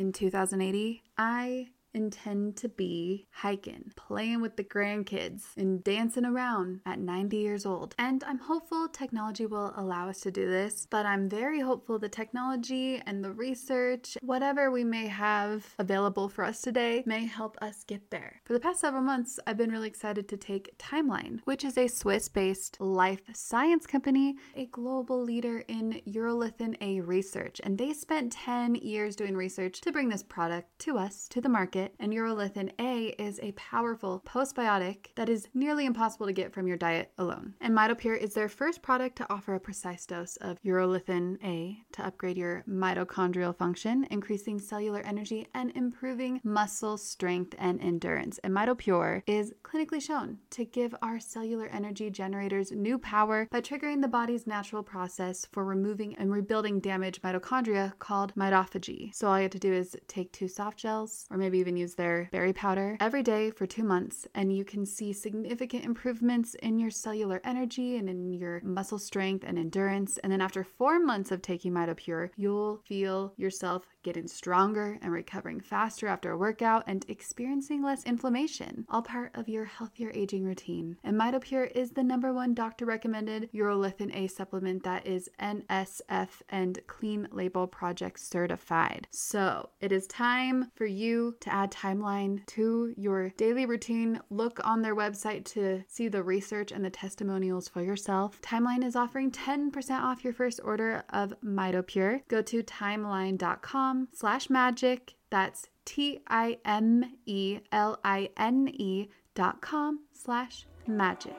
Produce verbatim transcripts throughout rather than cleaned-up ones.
in two thousand eighty, I intend to be hiking, playing with the grandkids, and dancing around at ninety years old. And I'm hopeful technology will allow us to do this, but I'm very hopeful the technology and the research, whatever we may have available for us today, may help us get there. For the past several months, I've been really excited to take Timeline, which is a Swiss-based life science company, a global leader in urolithin A research, and they spent ten years doing research to bring this product to us, to the market. And urolithin A is a powerful postbiotic that is nearly impossible to get from your diet alone. And MitoPure is their first product to offer a precise dose of urolithin A to upgrade your mitochondrial function, increasing cellular energy and improving muscle strength and endurance. And MitoPure is clinically shown to give our cellular energy generators new power by triggering the body's natural process for removing and rebuilding damaged mitochondria called mitophagy. So all you have to do is take two soft gels, or maybe even use their berry powder every day for two months, and you can see significant improvements in your cellular energy and in your muscle strength and endurance. And then after four months of taking MitoPure, you'll feel yourself getting stronger and recovering faster after a workout and experiencing less inflammation, all part of your healthier aging routine. And MitoPure is the number one doctor recommended urolithin A supplement that is N S F and Clean Label Project certified. So it is time for you to add Timeline to your daily routine. Look on their website to see the research and the testimonials for yourself. Timeline is offering ten percent off your first order of MitoPure. Go to timeline.com slash magic. That's T-I-M-E-L-I-N-E dot com slash magic.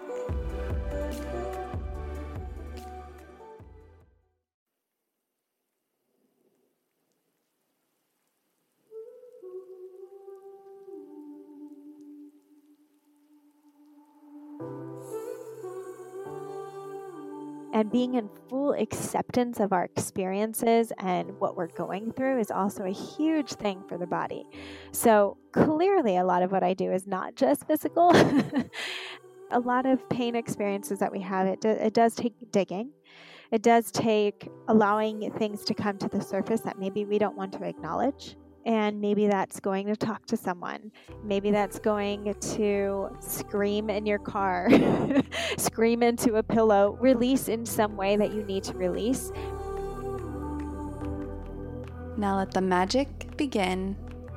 And being in full acceptance of our experiences and what we're going through is also a huge thing for the body. So clearly a lot of what I do is not just physical. A lot of pain experiences that we have, it, do, it does take digging. It does take allowing things to come to the surface that maybe we don't want to acknowledge. And maybe that's going to talk to someone. Maybe that's going to scream in your car, scream into a pillow, release in some way that you need to release. Now let the magic begin.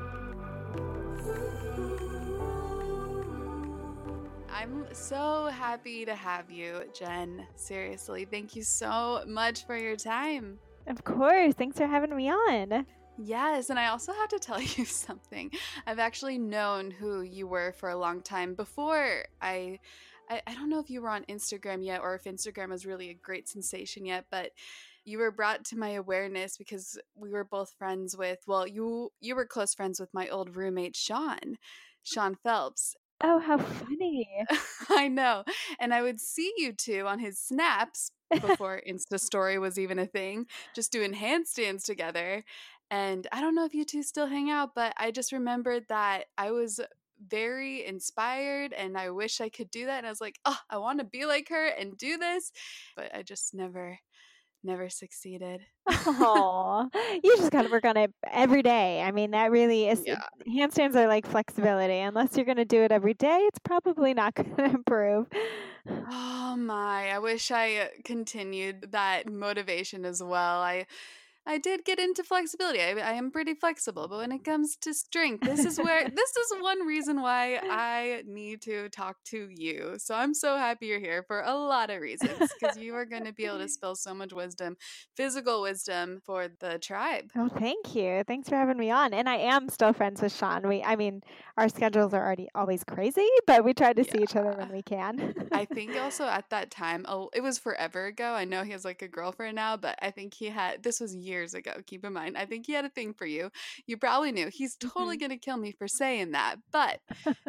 I'm so happy to have you, Jen. Seriously, thank you so much for your time. Of course. Thanks for having me on. Yes, and I also have to tell you something. I've actually known who you were for a long time before I, I I don't know if you were on Instagram yet or if Instagram was really a great sensation yet, but you were brought to my awareness because we were both friends with, well, you you were close friends with my old roommate, Sean, Sean Phelps. Oh, how funny. I know. And I would see you two on his snaps before Insta Story was even a thing, just doing handstands together. And I don't know if you two still hang out, but I just remembered that I was very inspired and I wish I could do that. And I was like, oh, I want to be like her and do this. But I just never, never succeeded. Oh, you just got to work on it every day. I mean, that really is, Yeah. handstands are like flexibility. Unless you're going to do it every day, it's probably not going to improve. Oh my, I wish I continued that motivation as well. I I did get into flexibility. I, I am pretty flexible, but when it comes to strength, this is where this is one reason why I need to talk to you. So I'm so happy you're here for a lot of reasons because you are going to be able to spill so much wisdom, physical wisdom for the tribe. Oh, thank you. Thanks for having me on. And I am still friends with Sean. We, I mean, our schedules are already always crazy, but we try to Yeah. see each other when we can. I think also at that time, oh, it was forever ago. I know he has like a girlfriend now, but I think he had, this was years ago, keep in mind. I think he had a thing for you. You probably knew. He's totally Mhm. going to kill me for saying that, but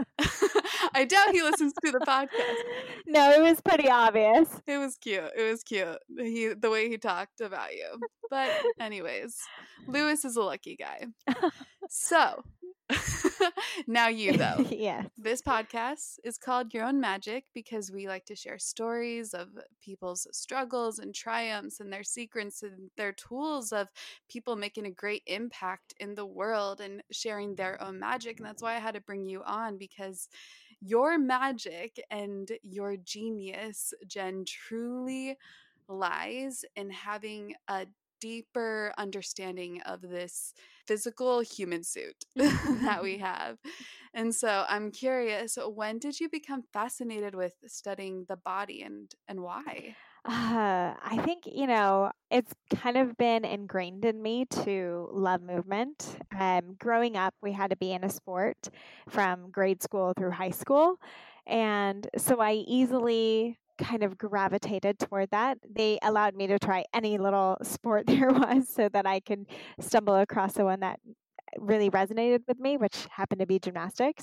I doubt he listens to the podcast. No, it was pretty obvious. It was cute. It was cute. He, the way he talked about you. But anyways, Lewis is a lucky guy. So Now you, though. Yeah. This podcast is called Your Own Magic because we like to share stories of people's struggles and triumphs and their secrets and their tools of people making a great impact in the world and sharing their own magic. And that's why I had to bring you on, because your magic and your genius, Jen, truly lies in having a deeper understanding of this physical human suit that we have. And so I'm curious, when did you become fascinated with studying the body, and and why? Uh, I think, you know, it's kind of been ingrained in me to love movement. Um, growing up, we had to be in a sport from grade school through high school. And so I easily kind of gravitated toward that. They allowed me to try any little sport there was so that I could stumble across the one that really resonated with me, which happened to be gymnastics.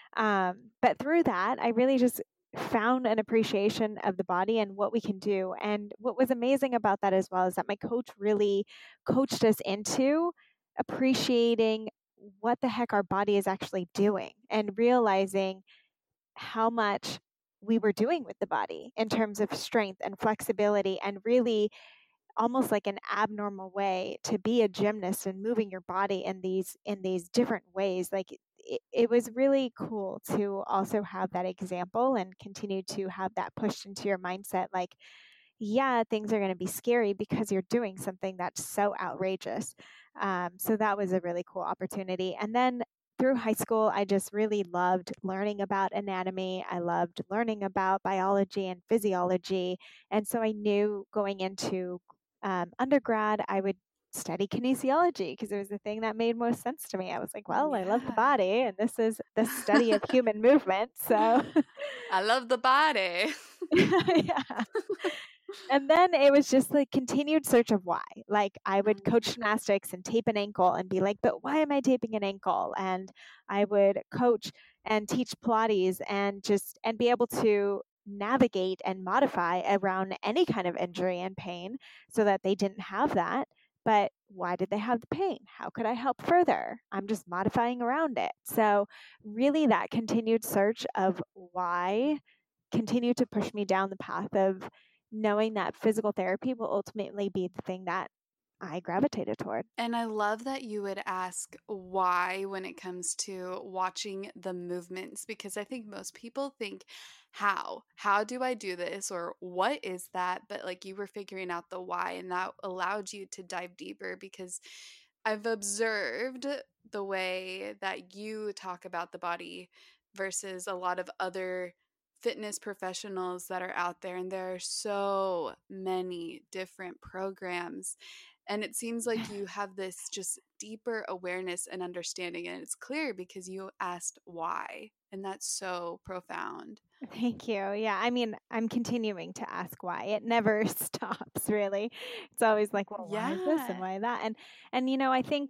Um, but through that, I really just found an appreciation of the body and what we can do. And what was amazing about that as well is that my coach really coached us into appreciating what the heck our body is actually doing and realizing how much we were doing with the body in terms of strength and flexibility, and really almost like an abnormal way to be a gymnast and moving your body in these in these different ways. Like it, it was really cool to also have that example and continue to have that pushed into your mindset, like, yeah, things are going to be scary because you're doing something that's so outrageous. Um, so that was a really cool opportunity. And then through high school, I just really loved learning about anatomy. I loved learning about biology and physiology. And so I knew going into um, undergrad, I would study kinesiology because it was the thing that made most sense to me. I was like, well, I love the Yeah. body, and this is the study of human movement. So I love the body. yeah. And then it was just the continued search of why. Like I would Mm. coach gymnastics and tape an ankle and be like, but why am I taping an ankle? And I would coach and teach Pilates and just and be able to navigate and modify around any kind of injury and pain so that they didn't have that. But why did they have the pain? How could I help further? I'm just modifying around it. So really that continued search of why continued to push me down the path of knowing that physical therapy will ultimately be the thing that I gravitated toward. And I love that you would ask why when it comes to watching the movements, because I think most people think, how? How do I do this? Or what is that? But like you were figuring out the why, and that allowed you to dive deeper, because I've observed the way that you talk about the body versus a lot of other fitness professionals that are out there. And there are so many different programs. And it seems like you have this just deeper awareness and understanding. And it's clear because you asked why. And that's so profound. Thank you. Yeah, I mean, I'm continuing to ask why. It never stops, really. It's always like, well, why is this and Yeah. why that? And and you know, I think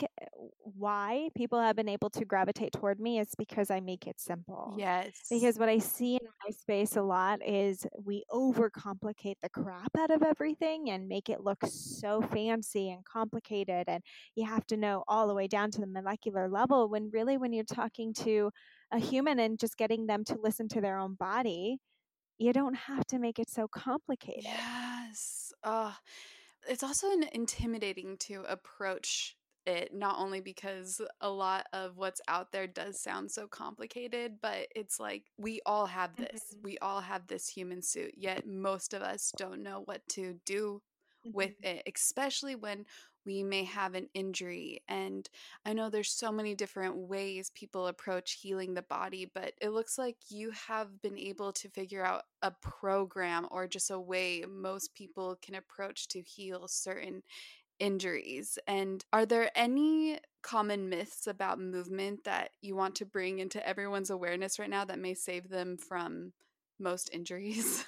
why people have been able to gravitate toward me is because I make it simple. Yes. Because what I see in my space a lot is we overcomplicate the crap out of everything and make it look so fancy and complicated, and you have to know all the way down to the molecular level, when really when you're talking to a human and just getting them to listen to their own body, you don't have to make it so complicated. Yes. Oh, it's also an intimidating to approach it, not only because a lot of what's out there does sound so complicated, but it's like we all have this. Mhm. We all have this human suit, yet most of us don't know what to do with Mhm. it, especially when we may have an injury. And I know there's so many different ways people approach healing the body, but it looks like you have been able to figure out a program or just a way most people can approach to heal certain injuries. And are there any common myths about movement that you want to bring into everyone's awareness right now that may save them from most injuries?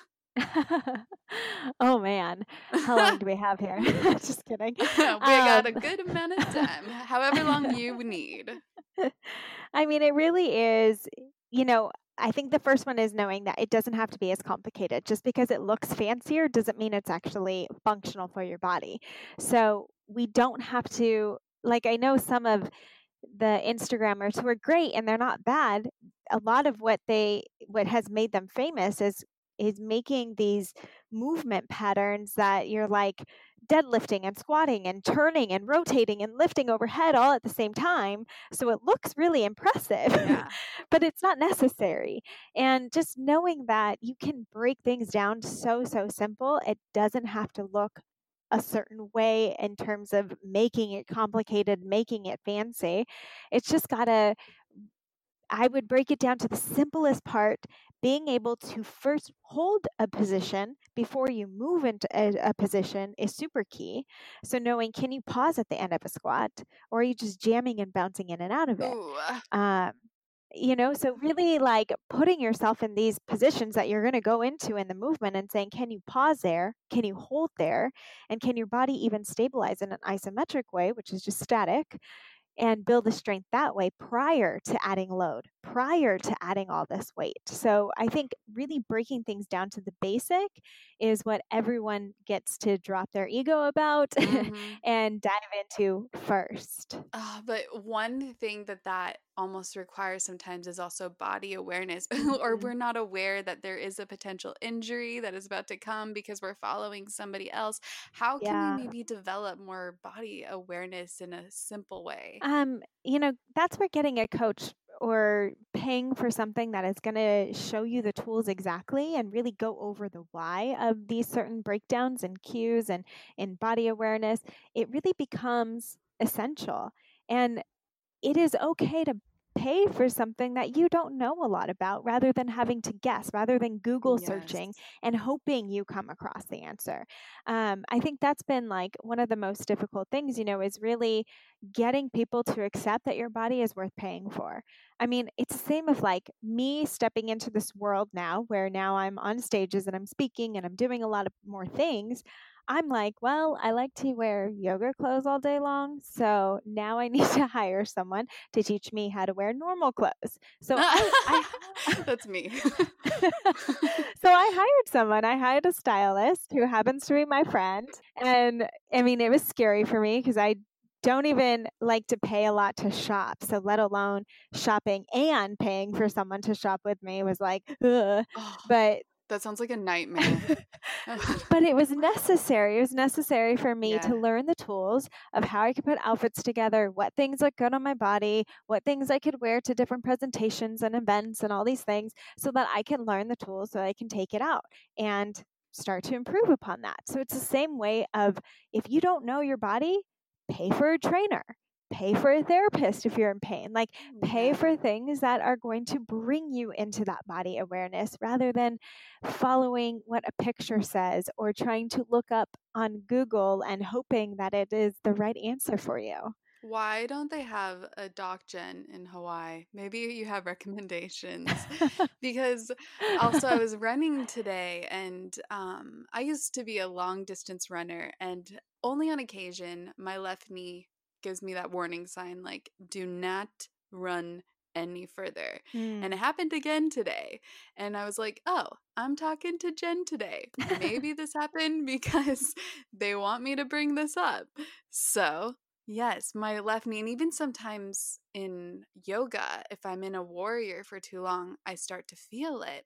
Oh man, how long do we have here? Just kidding. We got a Um, good amount of time, however long you need. I mean, it really is, you know, I think the first one is knowing that it doesn't have to be as complicated. Just because it looks fancier doesn't mean it's actually functional for your body. So we don't have to, like, I know some of the Instagrammers who are great and they're not bad, a lot of what they what has made them famous is is making these movement patterns that you're like deadlifting and squatting and turning and rotating and lifting overhead all at the same time. So it looks really impressive, Yeah. but it's not necessary. And just knowing that you can break things down so, so simple, it doesn't have to look a certain way in terms of making it complicated, making it fancy. It's just got to, I would break it down to the simplest part. Being able to first hold a position before you move into a, a position is super key. So knowing, can you pause at the end of a squat, or are you just jamming and bouncing in and out of it? Ooh. Um, you know, so really like putting yourself in these positions that you're going to go into in the movement and saying, can you pause there? Can you hold there? And can your body even stabilize in an isometric way, which is just static, and build the strength that way prior to adding load, prior to adding all this weight. So I think really breaking things down to the basic is what everyone gets to drop their ego about Mm-hmm. and dive into first. Uh, but one thing that that almost requires sometimes is also body awareness, or Mm-hmm. we're not aware that there is a potential injury that is about to come because we're following somebody else. How can we Yeah. maybe develop more body awareness in a simple way? Um, you know, that's where getting a coach or paying for something that is going to show you the tools exactly and really go over the why of these certain breakdowns and cues and in body awareness, it really becomes essential. And it is okay to pay for something that you don't know a lot about rather than having to guess, rather than Google Yes. searching and hoping you come across the answer. Um, I think that's been like one of the most difficult things, you know, is really getting people to accept that your body is worth paying for. I mean, it's the same of like me stepping into this world now where now I'm on stages and I'm speaking and I'm doing a lot of more things. I'm like, well, I like to wear yoga clothes all day long. So now I need to hire someone to teach me how to wear normal clothes. So I, I That's me. so I hired someone. I hired a stylist who happens to be my friend. And I mean, it was scary for me because I don't even like to pay a lot to shop. So let alone shopping and paying for someone to shop with me was like, ugh. Oh, But that sounds like a nightmare. but it was necessary. It was necessary for me Yeah. to learn the tools of how I could put outfits together, what things look good on my body, what things I could wear to different presentations and events and all these things so that I can learn the tools so I can take it out and start to improve upon that. So it's the same way of if you don't know your body, pay for a trainer. Pay for a therapist if you're in pain. Like, pay Yeah. for things that are going to bring you into that body awareness rather than following what a picture says or trying to look up on Google and hoping that it is the right answer for you. Why don't they have a Doc Gen in Hawaii? Maybe you have recommendations. Because also I was running today, and um, I used to be a long distance runner, and only on occasion my left knee gives me that warning sign like, do not run any further. And it Mm. happened again today. And I was like, oh, I'm talking to Jen today. Maybe this happened because they want me to bring this up. So yes, my left knee, and even sometimes in yoga, if I'm in a warrior for too long, I start to feel it.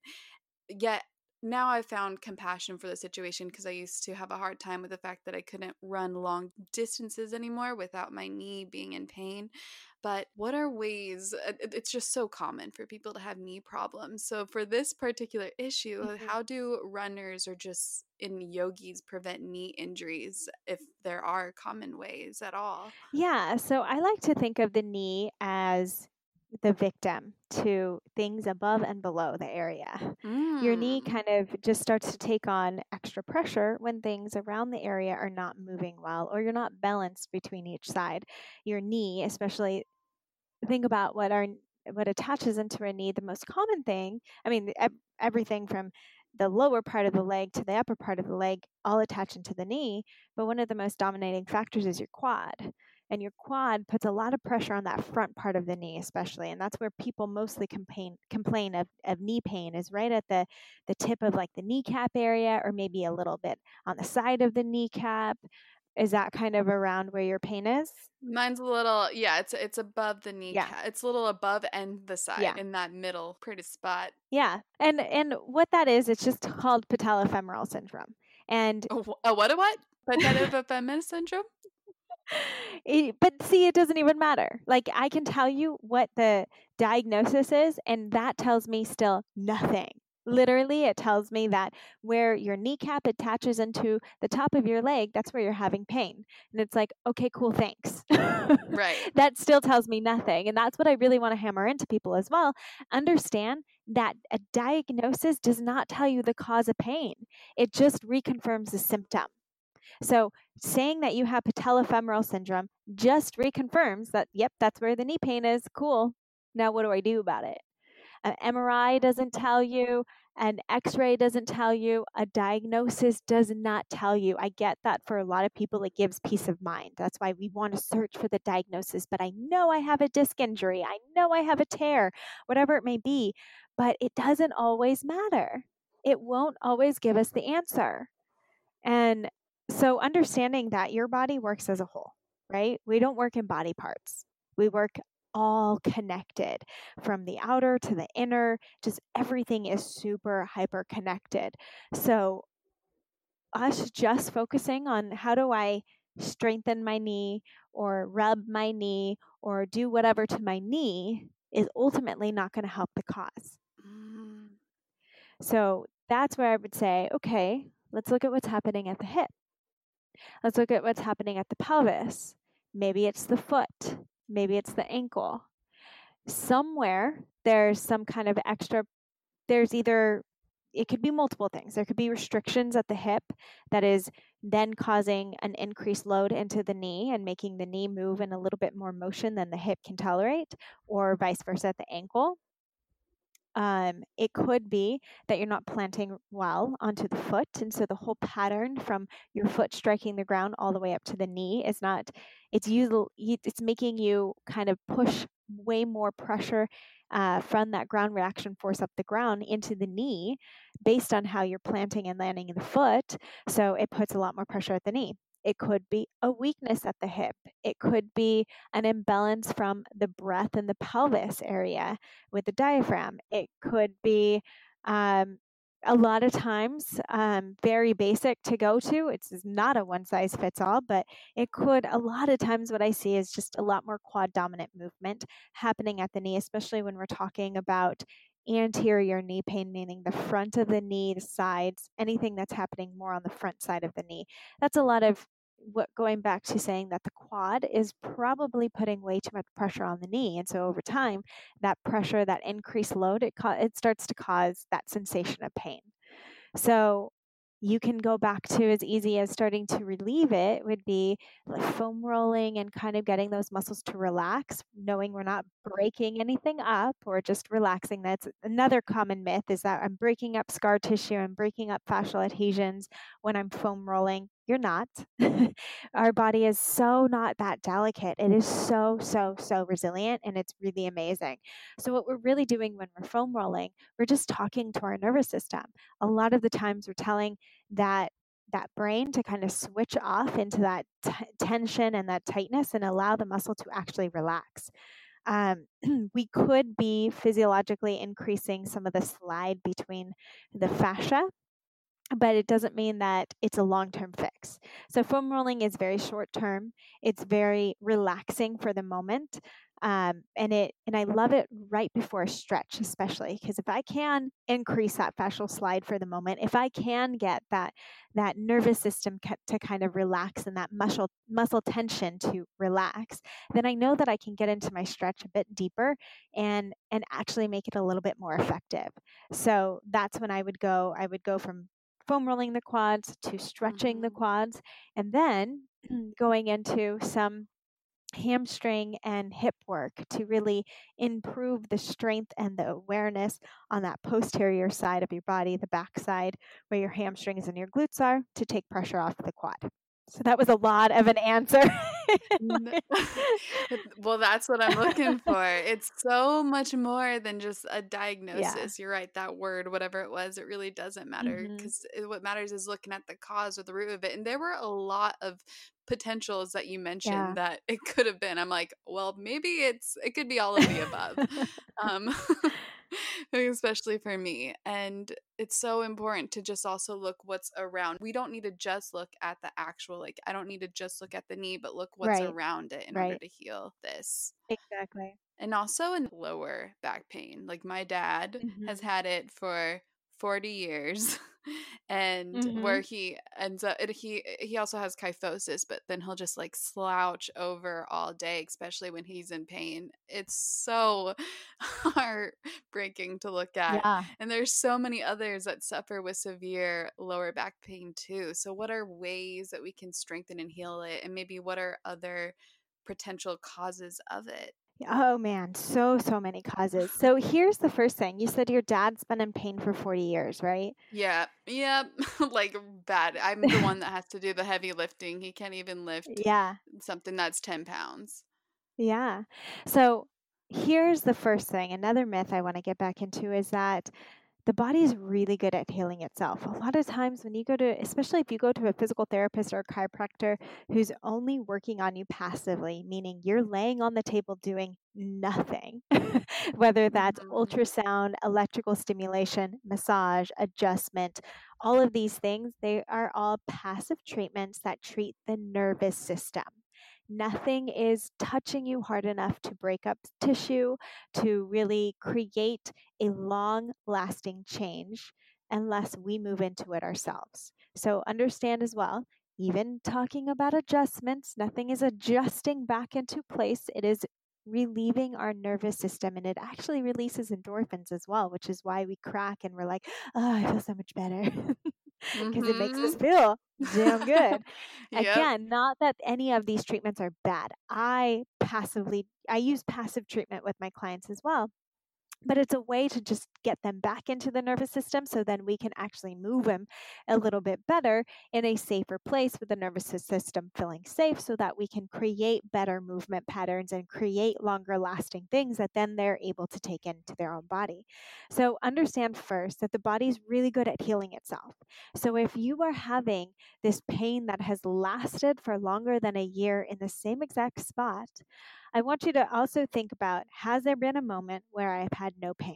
Yet now I've found compassion for the situation because I used to have a hard time with the fact that I couldn't run long distances anymore without my knee being in pain. But what are ways? uh, it- It's just so common for people to have knee problems. So for this particular issue, uh, Mhm. how do runners or just in yogis prevent knee injuries if there are common ways at all? Yeah, so I like to think of the knee as the victim to things above and below the area. Your knee Mm. kind of just starts to take on extra pressure when things around the area are not moving well or you're not balanced between each side. Your knee, especially, think about what our what attaches into our knee. The most common thing, I mean, ev- everything from the lower part of the leg to the upper part of the leg all attach into the knee, but one of the most dominating factors is your quad. And your quad puts a lot of pressure on that front part of the knee, especially. And that's where people mostly complain complain of, of knee pain, is right at the, the tip of like the kneecap area, or maybe a little bit on the side of the kneecap. Is that kind of around where your pain is? Mine's a little, yeah, it's it's above the Yeah. kneecap. It's a little above and the side Yeah. in that middle pretty spot. Yeah. And and what that is, it's just called patellofemoral syndrome. And A, wh- a what a what? Patellofemoral syndrome? it, but see, it doesn't even matter. Like, I can tell you what the diagnosis is, and that tells me still nothing. Literally, it tells me that where your kneecap attaches into the top of your leg, that's where you're having pain. And it's like, okay, cool, thanks. Right. That still tells me nothing. And that's what I really want to hammer into people as well. Understand that a diagnosis does not tell you the cause of pain, it just reconfirms the symptom. So saying that you have patellofemoral syndrome just reconfirms that, yep, that's where the knee pain is. Cool. Now what do I do about it? An M R I doesn't tell you. An X-ray doesn't tell you. A diagnosis does not tell you. I get that for a lot of people, it gives peace of mind. That's why we want to search for the diagnosis. But I know I have a disc injury. I know I have a tear, whatever it may be. But it doesn't always matter. It won't always give us the answer. And so understanding that your body works as a whole, right? We don't work in body parts. We work all connected from the outer to the inner. Just everything is super hyper connected. So us just focusing on how do I strengthen my knee or rub my knee or do whatever to my knee is ultimately not going to help the cause. Mm. So that's where I would say, okay, let's look at what's happening at the hip. Let's look at what's happening at the pelvis. Maybe it's the foot. Maybe it's the ankle. Somewhere there's some kind of extra, there's either, it could be multiple things. There could be restrictions at the hip that is then causing an increased load into the knee and making the knee move in a little bit more motion than the hip can tolerate, or vice versa at the ankle. Um, it could be that you're not planting well onto the foot. And so the whole pattern from your foot striking the ground all the way up to the knee is not, it's usually, it's making you kind of push way more pressure uh, from that ground reaction force up the ground into the knee based on how you're planting and landing in the foot. So it puts a lot more pressure at the knee. It could be a weakness at the hip. It could be an imbalance from the breath in the pelvis area with the diaphragm. It could be um, a lot of times um, very basic to go to. It's not a one size fits all, but it could, a lot of times what I see is just a lot more quad dominant movement happening at the knee, especially when we're talking about anterior knee pain, meaning the front of the knee, the sides, anything that's happening more on the front side of the knee. That's a lot of what, going back to saying that the quad is probably putting way too much pressure on the knee. And so over time, that pressure, that increased load, it, ca- it starts to cause that sensation of pain. So you can go back to as easy as starting to relieve it would be like foam rolling and kind of getting those muscles to relax, knowing we're not breaking anything up or just relaxing. That's another common myth, is that I'm breaking up scar tissue, I'm breaking up fascial adhesions when I'm foam rolling. You're not. Our body is so not that delicate. It is so, so, so resilient, and it's really amazing. So what we're really doing when we're foam rolling, we're just talking to our nervous system. A lot of the times we're telling that that brain to kind of switch off into that t- tension and that tightness and allow the muscle to actually relax. Um, we could be physiologically increasing some of the slide between the fascia, but it doesn't mean that it's a long-term fix. So foam rolling is very short-term. It's very relaxing for the moment. Um, and it and I love it right before a stretch, especially because if I can increase that fascial slide for the moment, if I can get that that nervous system to kind of relax and that muscle muscle tension to relax, then I know that I can get into my stretch a bit deeper and and actually make it a little bit more effective. So that's when I would go. I would go from foam rolling the quads to stretching the Mhm. quads, and then going into some hamstring and hip work to really improve the strength and the awareness on that posterior side of your body, the back side where your hamstrings and your glutes are, to take pressure off the quad. So that was a lot of an answer. N Well, that's what I'm looking for. It's so much more than just a Yeah. diagnosis. You're right, that word, whatever it was, it really doesn't matter hmm 'cause what matters is looking at the cause or the root of it, and there were a lot of potentials that you Yeah. mentioned that it could have been. I'm like, "Well, maybe it's it could be all of the above." Um, especially for me, and it's so important to just also look what's around. We don't need to just look at the actual, like, I don't need to just look at the knee, but look what's Right. around it in order Right. to heal this. Exactly. And also in lower back pain. Like my dad has hmm had it for forty years and where hmm he ends up it, he he also has kyphosis, but then he'll just like slouch over all day, especially when he's in pain. It's so heartbreaking to look at. Yeah. And there's so many others that suffer with severe lower back pain too. So what are ways that we can strengthen and heal it? And maybe what are other potential causes of it? Oh man, so, so many causes. So here's the first thing. You said your dad's been in pain for forty years, right? Yeah, yep, like, bad. I'm the one that has to do the heavy lifting. He can't even lift Yeah. something that's ten pounds. Yeah. So here's the first thing. Another myth I want to get back into is that the body is really good at healing itself. A lot of times when you go to, especially if you go to a physical therapist or a chiropractor who's only working on you passively, meaning you're laying on the table doing nothing, whether that's Mhm. ultrasound, electrical stimulation, massage, adjustment, all of these things, they are all passive treatments that treat the nervous system. Nothing is touching you hard enough to break up tissue, to really create a long lasting change unless we move into it ourselves. So understand as well, even talking about adjustments, nothing is adjusting back into place. It is relieving our nervous system, and it actually releases endorphins as well, which is why we crack and we're like, oh, I feel so much better because it makes us Mhm. feel damn good. Yep. Again, not that any of these treatments are bad. I passively I use passive treatment with my clients as well, but it's a way to just get them back into the nervous system so then we can actually move them a little bit better in a safer place with the nervous system feeling safe so that we can create better movement patterns and create longer lasting things that then they're able to take into their own body. So understand first that the body is really good at healing itself. So if you are having this pain that has lasted for longer than a year in the same exact spot, I want you to also think about, has there been a moment where I've had no pain?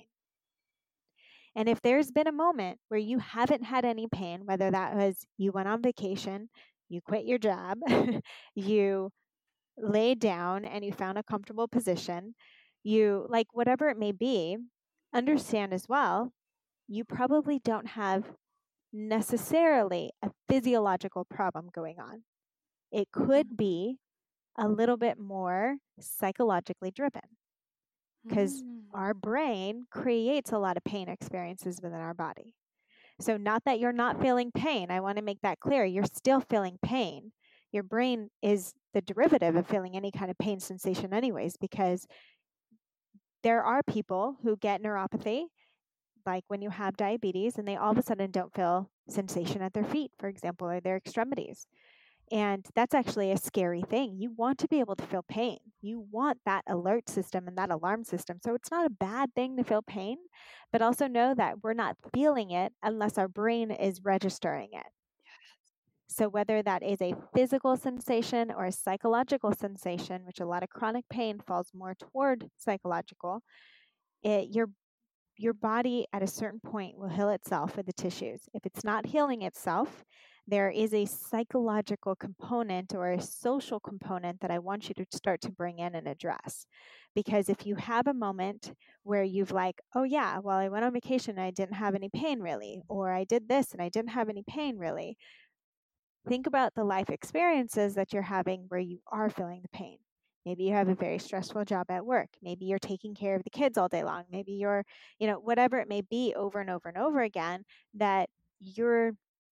And if there's been a moment where you haven't had any pain, whether that was you went on vacation, you quit your job, you laid down and you found a comfortable position, you like whatever it may be, understand as well, you probably don't have necessarily a physiological problem going on. It could Mhm. be a little bit more psychologically driven, because Mm. our brain creates a lot of pain experiences within our body. So, not that you're not feeling pain. I want to make that clear. You're still feeling pain. Your brain is the derivative of feeling any kind of pain sensation, anyways, because there are people who get neuropathy, like when you have diabetes, and they all of a sudden don't feel sensation at their feet, for example, or their extremities. And that's actually a scary thing. You want to be able to feel pain. You want that alert system and that alarm system. So it's not a bad thing to feel pain, but also know that we're not feeling it unless our brain is registering it. So whether that is a physical sensation or a psychological sensation, which a lot of chronic pain falls more toward psychological, it, your your body at a certain point will heal itself with the tissues. If it's not healing itself, there is a psychological component or a social component that I want you to start to bring in and address. Because if you have a moment where you've like, oh yeah, well, I went on vacation and I didn't have any pain really, or I did this and I didn't have any pain really, think about the life experiences that you're having where you are feeling the pain. Maybe you have a very stressful job at work. Maybe you're taking care of the kids all day long. Maybe you're, you know, whatever it may be over and over and over again, that your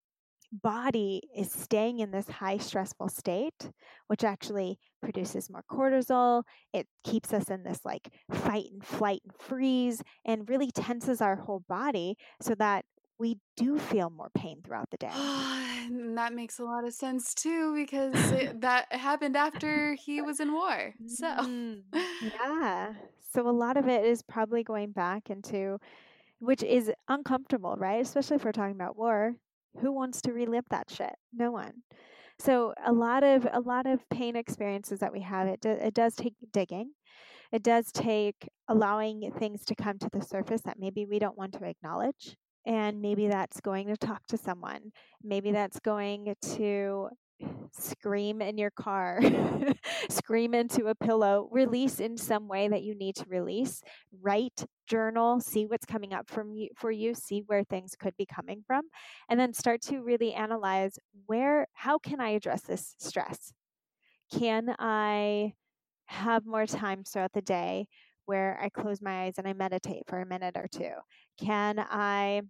body is staying in this high stressful state, which actually produces more cortisol. It keeps us in this like fight and flight and freeze and really tenses our whole body so that we do feel more pain throughout the day. And that makes a lot of sense too, because it, that happened after he was in war. So, Mm, yeah. So a lot of it is probably going back into, which is uncomfortable, right? Especially if we're talking about war. Who wants to relive that shit? No one. So a lot of a lot of pain experiences that we have, it do, it does take digging. It does take allowing things to come to the surface that maybe we don't want to acknowledge. And maybe that's going to talk to someone. Maybe that's going to scream in your car, scream into a pillow, release in some way that you need to release, write, journal, see what's coming up from you, for you, see where things could be coming from, and then start to really analyze where, how can I address this stress? Can I have more time throughout the day where I close my eyes and I meditate for a minute or two? Can I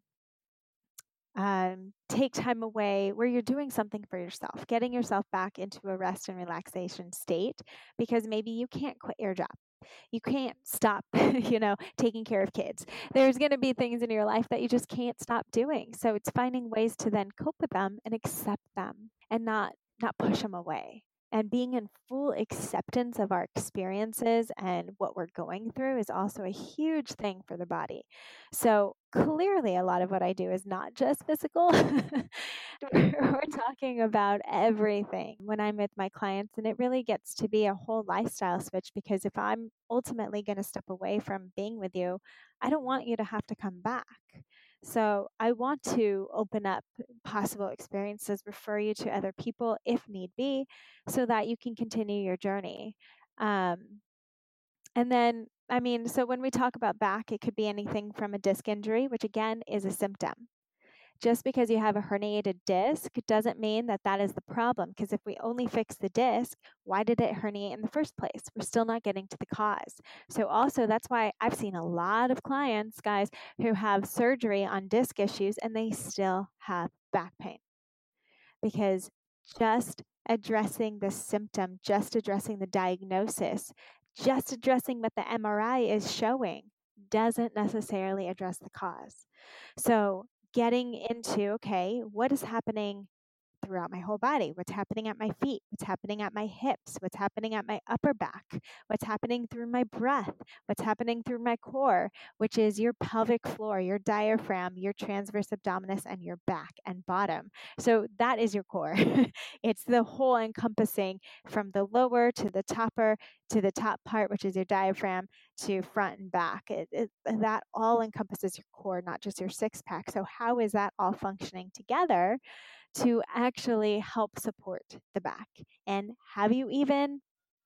um, take time away where you're doing something for yourself, getting yourself back into a rest and relaxation state, because maybe you can't quit your job. You can't stop, you know, taking care of kids. There's going to be things in your life that you just can't stop doing. So it's finding ways to then cope with them and accept them and not not push them away. And being in full acceptance of our experiences and what we're going through is also a huge thing for the body. So clearly, a lot of what I do is not just physical. We're talking about everything when I'm with my clients, and it really gets to be a whole lifestyle switch, because if I'm ultimately going to step away from being with you, I don't want you to have to come back. So I want to open up possible experiences, refer you to other people if need be, so that you can continue your journey. Um, and then, I mean, so when we talk about back, it could be anything from a disc injury, which again is a symptom. Just because you have a herniated disc doesn't mean that that is the problem, because if we only fix the disc, why did it herniate in the first place? We're still not getting to the cause. So also, that's why I've seen a lot of clients, guys, who have surgery on disc issues and they still have back pain, because just addressing the symptom, just addressing the diagnosis, just addressing what the M R I is showing doesn't necessarily address the cause. So getting into, okay, what is happening throughout my whole body? What's happening at my feet? What's happening at my hips? What's happening at my upper back? What's happening through my breath? What's happening through my core, which is your pelvic floor, your diaphragm, your transverse abdominis, and your back and bottom. So that is your core. It's the whole encompassing from the lower to the topper to the top part, which is your diaphragm, to front and back. It, it, that all encompasses your core, not just your six pack. So how is that all functioning together to actually help support the back? And have you even,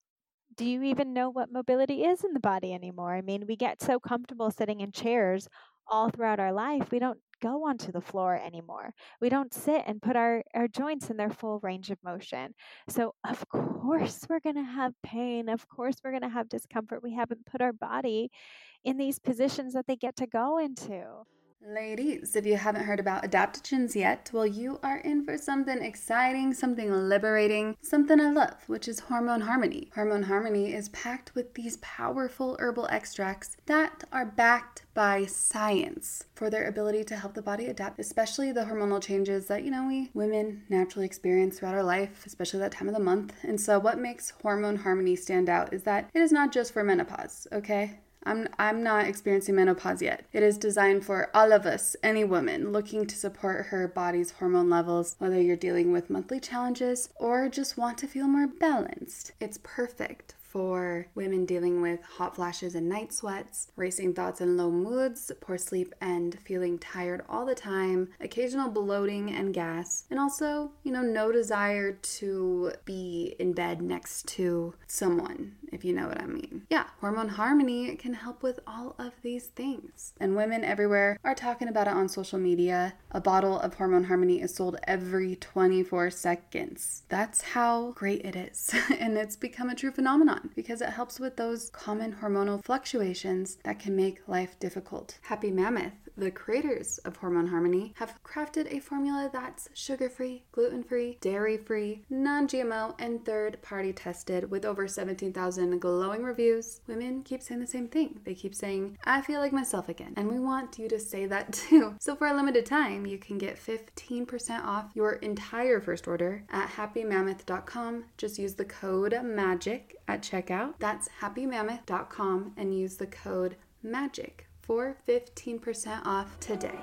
do you even know what mobility is in the body anymore? I mean, we get so comfortable sitting in chairs all throughout our life, we don't go onto the floor anymore. We don't sit and put our, our joints in their full range of motion. So of course we're going to have pain. Of course we're going to have discomfort. We haven't put our body in these positions that they get to go into. Ladies, if you haven't heard about adaptogens yet, well, you are in for something exciting, something liberating, something I love, which is Hormone Harmony. Hormone Harmony is packed with these powerful herbal extracts that are backed by science for their ability to help the body adapt, especially the hormonal changes that, you know, we women naturally experience throughout our life, especially that time of the month. And so what makes Hormone Harmony stand out is that it is not just for menopause, okay? I'm I'm not experiencing menopause yet. It is designed for all of us, any woman looking to support her body's hormone levels, whether you're dealing with monthly challenges or just want to feel more balanced. It's perfect for women dealing with hot flashes and night sweats, racing thoughts and low moods, poor sleep and feeling tired all the time, occasional bloating and gas, and also, you know, no desire to be in bed next to someone, if you know what I mean. Yeah, Hormone Harmony can help with all of these things. And women everywhere are talking about it on social media. A bottle of Hormone Harmony is sold every twenty-four seconds. That's how great it is. And it's become a true phenomenon, because it helps with those common hormonal fluctuations that can make life difficult. Happy Mammoth The creators of Hormone Harmony have crafted a formula that's sugar-free, gluten-free, dairy-free, non-G M O, and third-party tested with over seventeen thousand glowing reviews. Women keep saying the same thing. They keep saying, I feel like myself again. And we want you to say that too. So for a limited time, you can get fifteen percent off your entire first order at happy mammoth dot com. Just use the code MAGIC at checkout. That's happy mammoth dot com and use the code MAGIC for fifteen percent off today.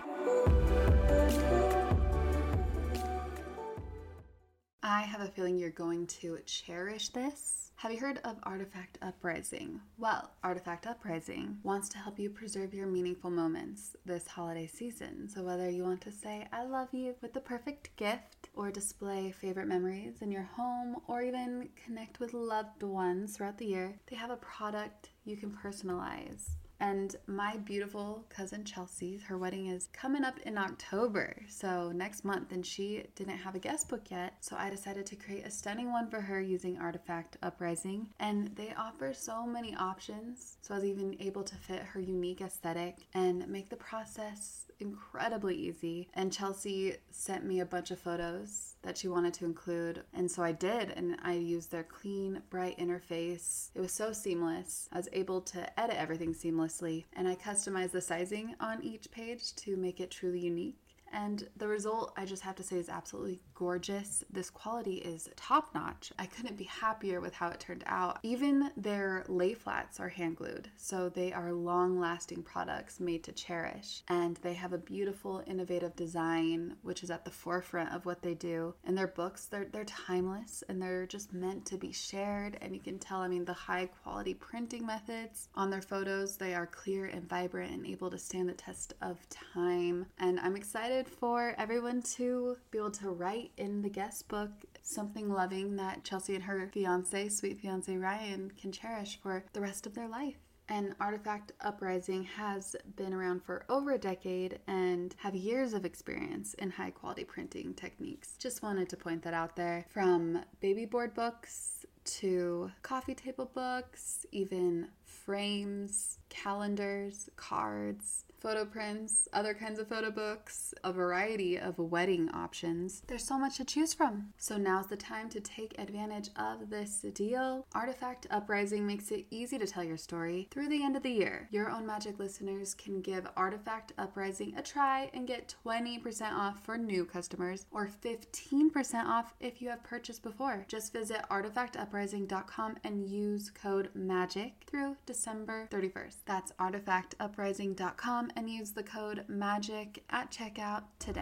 I have a feeling you're going to cherish this. Have you heard of Artifact Uprising? Well, Artifact Uprising wants to help you preserve your meaningful moments this holiday season. So whether you want to say I love you with the perfect gift, or display favorite memories in your home, or even connect with loved ones throughout the year, they have a product you can personalize. And my beautiful cousin Chelsea, her wedding is coming up in October, so next month, and she didn't have a guest book yet, so I decided to create a stunning one for her using Artifact Uprising, and they offer so many options, so I was even able to fit her unique aesthetic and make the process incredibly easy. And Chelsea sent me a bunch of photos that she wanted to include, and so I did, and I used their clean, bright interface. It was so seamless. I was able to edit everything seamlessly, and I customized the sizing on each page to make it truly unique. And the result, I just have to say, is absolutely gorgeous. This quality is top notch. I couldn't be happier with how it turned out. Even their lay flats are hand glued, so they are long lasting products made to cherish. And they have a beautiful, innovative design, which is at the forefront of what they do. And their books, they're, they're timeless, and they're just meant to be shared. And you can tell, I mean, the high quality printing methods on their photos, they are clear and vibrant and able to stand the test of time. And I'm excited for everyone to be able to write in the guest book something loving that Chelsea and her fiance, sweet fiance Ryan, can cherish for the rest of their life. And Artifact Uprising has been around for over a decade and have years of experience in high quality printing techniques. Just wanted to point that out there. From baby board books to coffee table books, even frames, calendars, cards, photo prints, other kinds of photo books, a variety of wedding options. There's so much to choose from. So now's the time to take advantage of this deal. Artifact Uprising makes it easy to tell your story through the end of the year. Your Own Magic listeners can give Artifact Uprising a try and get twenty percent off for new customers, or fifteen percent off if you have purchased before. Just visit artifact uprising dot com and use code MAGIC through December thirty-first. That's artifact uprising dot com and use the code MAGIC at checkout today.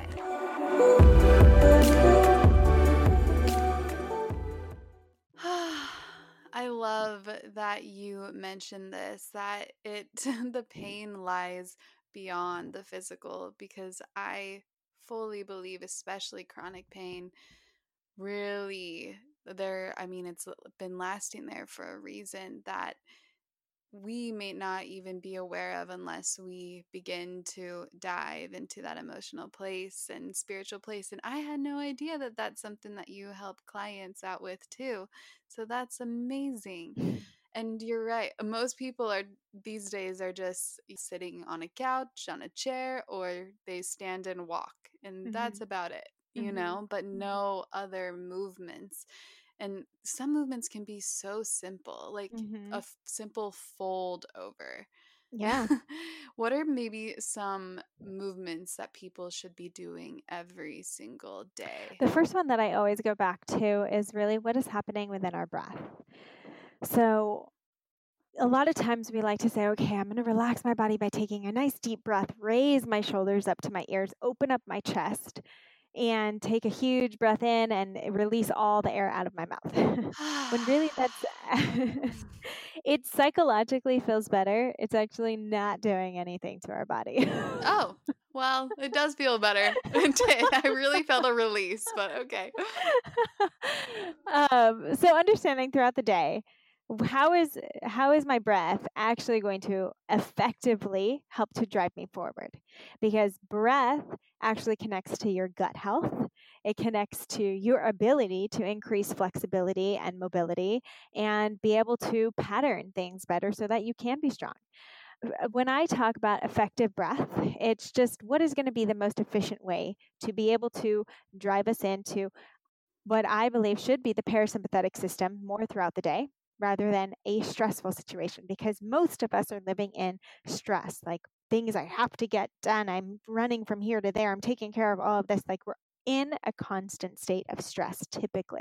I love that you mentioned this, that it the pain lies beyond the physical, because I fully believe, especially chronic pain, really there, I mean, it's been lasting there for a reason that we may not even be aware of unless we begin to dive into that emotional place and spiritual place. And I had no idea that that's something that you help clients out with too. So that's amazing. And you're right. Most people are these days are just sitting on a couch, on a chair, or they stand and walk. And mm-hmm. that's about it, you mm-hmm. know, but no other movements. And some movements can be so simple, like mm-hmm. a f- simple fold over. Yeah. What are maybe some movements that people should be doing every single day? The first one that I always go back to is really what is happening within our breath. So a lot of times we like to say, okay, I'm going to relax my body by taking a nice deep breath, raise my shoulders up to my ears, open up my chest, and take a huge breath in and release all the air out of my mouth. When really that's, it psychologically feels better. It's actually not doing anything to our body. Oh, well, it does feel better. It did. I really felt a release, but okay. Um, so understanding throughout the day, how is how is my breath actually going to effectively help to drive me forward? Because breath actually connects to your gut health. It connects to your ability to increase flexibility and mobility and be able to pattern things better so that you can be strong. When I talk about effective breath, it's just what is going to be the most efficient way to be able to drive us into what I believe should be the parasympathetic system more throughout the day rather than a stressful situation, because most of us are living in stress, like things I have to get done. I'm running from here to there. I'm taking care of all of this. Like we're in a constant state of stress typically.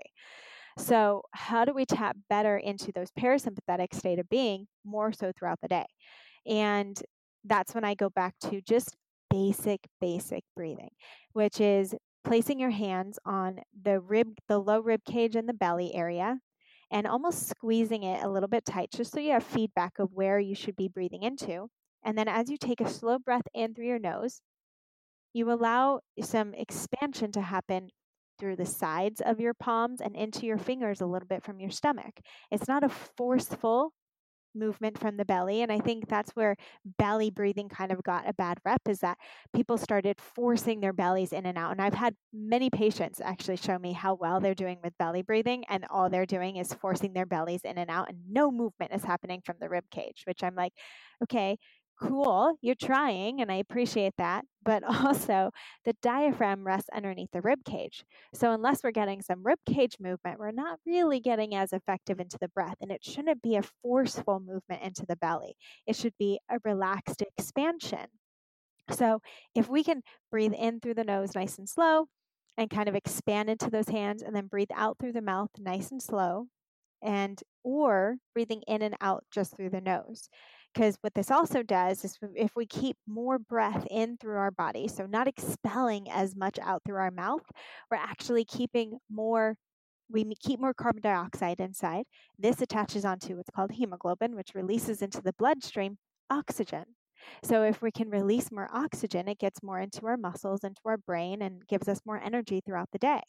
So how do we tap better into those parasympathetic state of being more so throughout the day? And that's when I go back to just basic, basic breathing, which is placing your hands on the rib, the low rib cage and the belly area, and almost squeezing it a little bit tight, just so you have feedback of where you should be breathing into. And then as you take a slow breath in through your nose, you allow some expansion to happen through the sides of your palms and into your fingers a little bit from your stomach. It's not a forceful movement from the belly. And I think that's where belly breathing kind of got a bad rep, is that people started forcing their bellies in and out. And I've had many patients actually show me how well they're doing with belly breathing, and all they're doing is forcing their bellies in and out, and no movement is happening from the rib cage, which I'm like, okay, cool, you're trying, and I appreciate that. But also, the diaphragm rests underneath the rib cage. So unless we're getting some rib cage movement, we're not really getting as effective into the breath. And it shouldn't be a forceful movement into the belly. It should be a relaxed expansion. So if we can breathe in through the nose nice and slow and kind of expand into those hands, and then breathe out through the mouth nice and slow, and or breathing in and out just through the nose. Because what this also does is if we keep more breath in through our body, so not expelling as much out through our mouth, we're actually keeping more, we keep more carbon dioxide inside. This attaches onto what's called hemoglobin, which releases into the bloodstream oxygen. So if we can release more oxygen, it gets more into our muscles, into our brain, and gives us more energy throughout the day.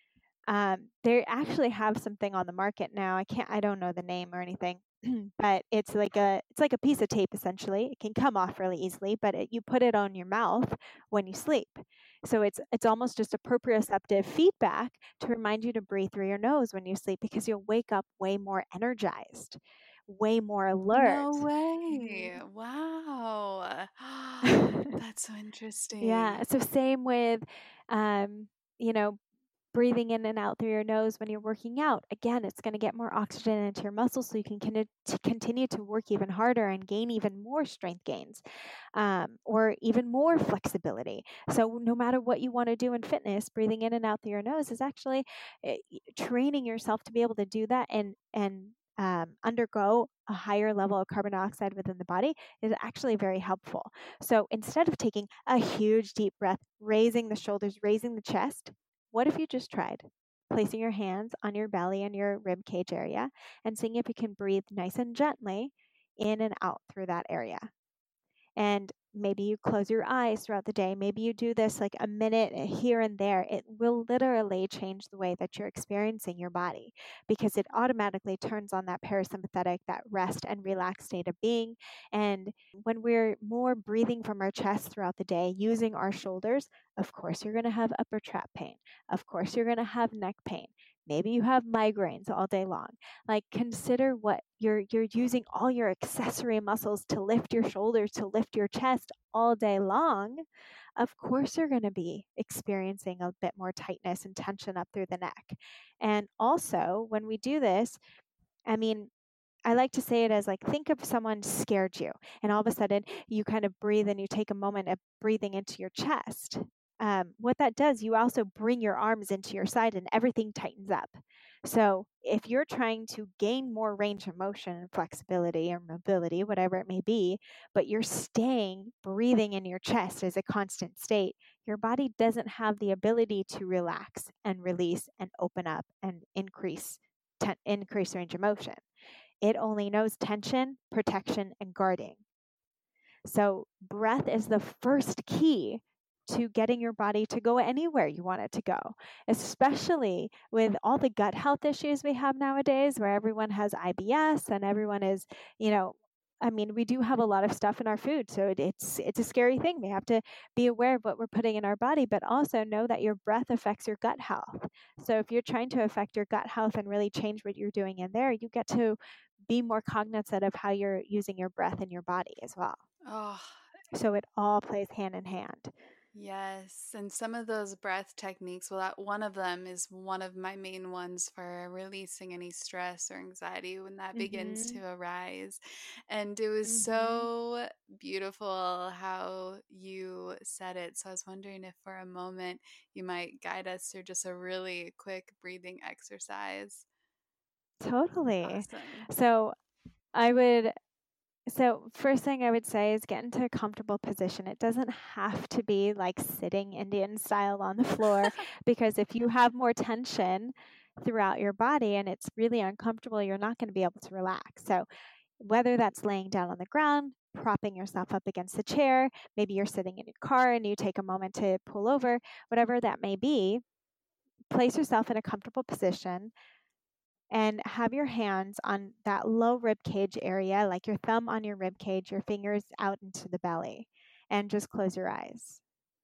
Um, they actually have something on the market now. I can't, I don't know the name or anything, but it's like a, it's like a piece of tape essentially. It can come off really easily, but it, you put it on your mouth when you sleep. So it's, it's almost just a proprioceptive feedback to remind you to breathe through your nose when you sleep, because you'll wake up way more energized, way more alert. No way. Mm-hmm. Wow. That's so interesting. Yeah. So same with, um, you know, breathing in and out through your nose when you're working out. Again, it's going to get more oxygen into your muscles, so you can con- to continue to work even harder and gain even more strength gains, um, or even more flexibility. So no matter what you want to do in fitness, breathing in and out through your nose is actually uh, training yourself to be able to do that, and and um, undergo a higher level of carbon dioxide within the body is actually very helpful. So instead of taking a huge deep breath, raising the shoulders, raising the chest, what if you just tried placing your hands on your belly and your rib cage area, and seeing if you can breathe nice and gently in and out through that area? And maybe you close your eyes throughout the day. Maybe you do this like a minute here and there. It will literally change the way that you're experiencing your body, because it automatically turns on that parasympathetic, that rest and relaxed state of being. And when we're more breathing from our chest throughout the day, using our shoulders, of course, you're going to have upper trap pain. Of course, you're going to have neck pain. Maybe you have migraines all day long. Like, consider what you're you're using all your accessory muscles to lift your shoulders, to lift your chest all day long. Of course, you're going to be experiencing a bit more tightness and tension up through the neck. And also, when we do this, I mean, I like to say it as like, think of someone scared you, and all of a sudden you kind of breathe and you take a moment of breathing into your chest. Um, what that does, you also bring your arms into your side and everything tightens up. So if you're trying to gain more range of motion and flexibility or mobility, whatever it may be, but you're staying breathing in your chest as a constant state, your body doesn't have the ability to relax and release and open up and increase, te- increase range of motion. It only knows tension, protection, and guarding. So breath is the first key to getting your body to go anywhere you want it to go, especially with all the gut health issues we have nowadays, where everyone has I B S and everyone is, you know, I mean, we do have a lot of stuff in our food, so it, it's it's a scary thing. We have to be aware of what we're putting in our body, but also know that your breath affects your gut health. So if you're trying to affect your gut health and really change what you're doing in there, you get to be more cognizant of how you're using your breath in your body as well. Oh, So it all plays hand in hand. yes. And some of those breath techniques, well, that one of them is one of my main ones for releasing any stress or anxiety when that begins Mm-hmm. to arise. And it was Mm-hmm. so beautiful how you said it. So I was wondering if for a moment you might guide us through just a really quick breathing exercise. Totally. Awesome. So I would So, first thing I would say is get into a comfortable position. It doesn't have to be like sitting Indian style on the floor, because if you have more tension throughout your body and it's really uncomfortable, you're not going to be able to relax. So, whether that's laying down on the ground, propping yourself up against the chair, maybe you're sitting in your car and you take a moment to pull over, whatever that may be, place yourself in a comfortable position and have your hands on that low rib cage area, like your thumb on your rib cage, your fingers out into the belly, and just close your eyes.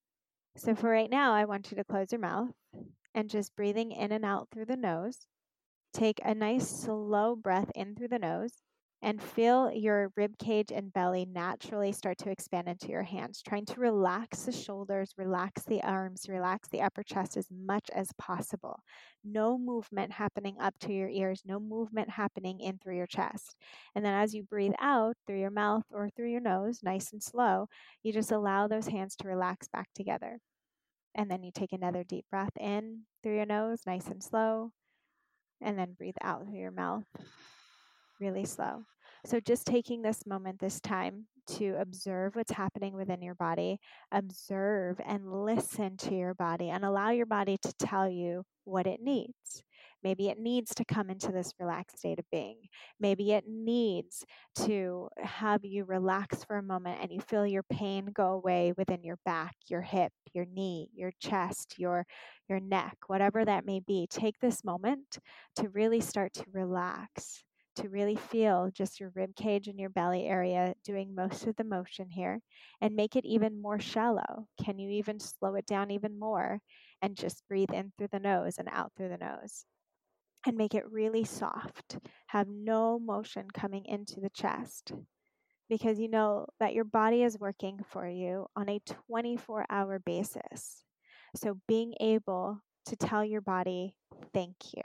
So for right now, I want you to close your mouth and just breathing in and out through the nose. Take a nice slow breath in through the nose and feel your rib cage and belly naturally start to expand into your hands, trying to relax the shoulders, relax the arms, relax the upper chest as much as possible. No movement happening up to your ears, no movement happening in through your chest. And then as you breathe out through your mouth or through your nose, nice and slow, you just allow those hands to relax back together. And then you take another deep breath in through your nose, nice and slow, and then breathe out through your mouth really slow. So just taking this moment, this time to observe what's happening within your body, observe and listen to your body and allow your body to tell you what it needs. Maybe it needs to come into this relaxed state of being. Maybe it needs to have you relax for a moment and you feel your pain go away within your back, your hip, your knee, your chest, your your neck, whatever that may be. Take this moment to really start to relax, to really feel just your rib cage and your belly area doing most of the motion here, and make it even more shallow. Can you even slow it down even more and just breathe in through the nose and out through the nose? And make it really soft. Have no motion coming into the chest, because you know that your body is working for you on a twenty-four hour basis. So being able to tell your body, thank you,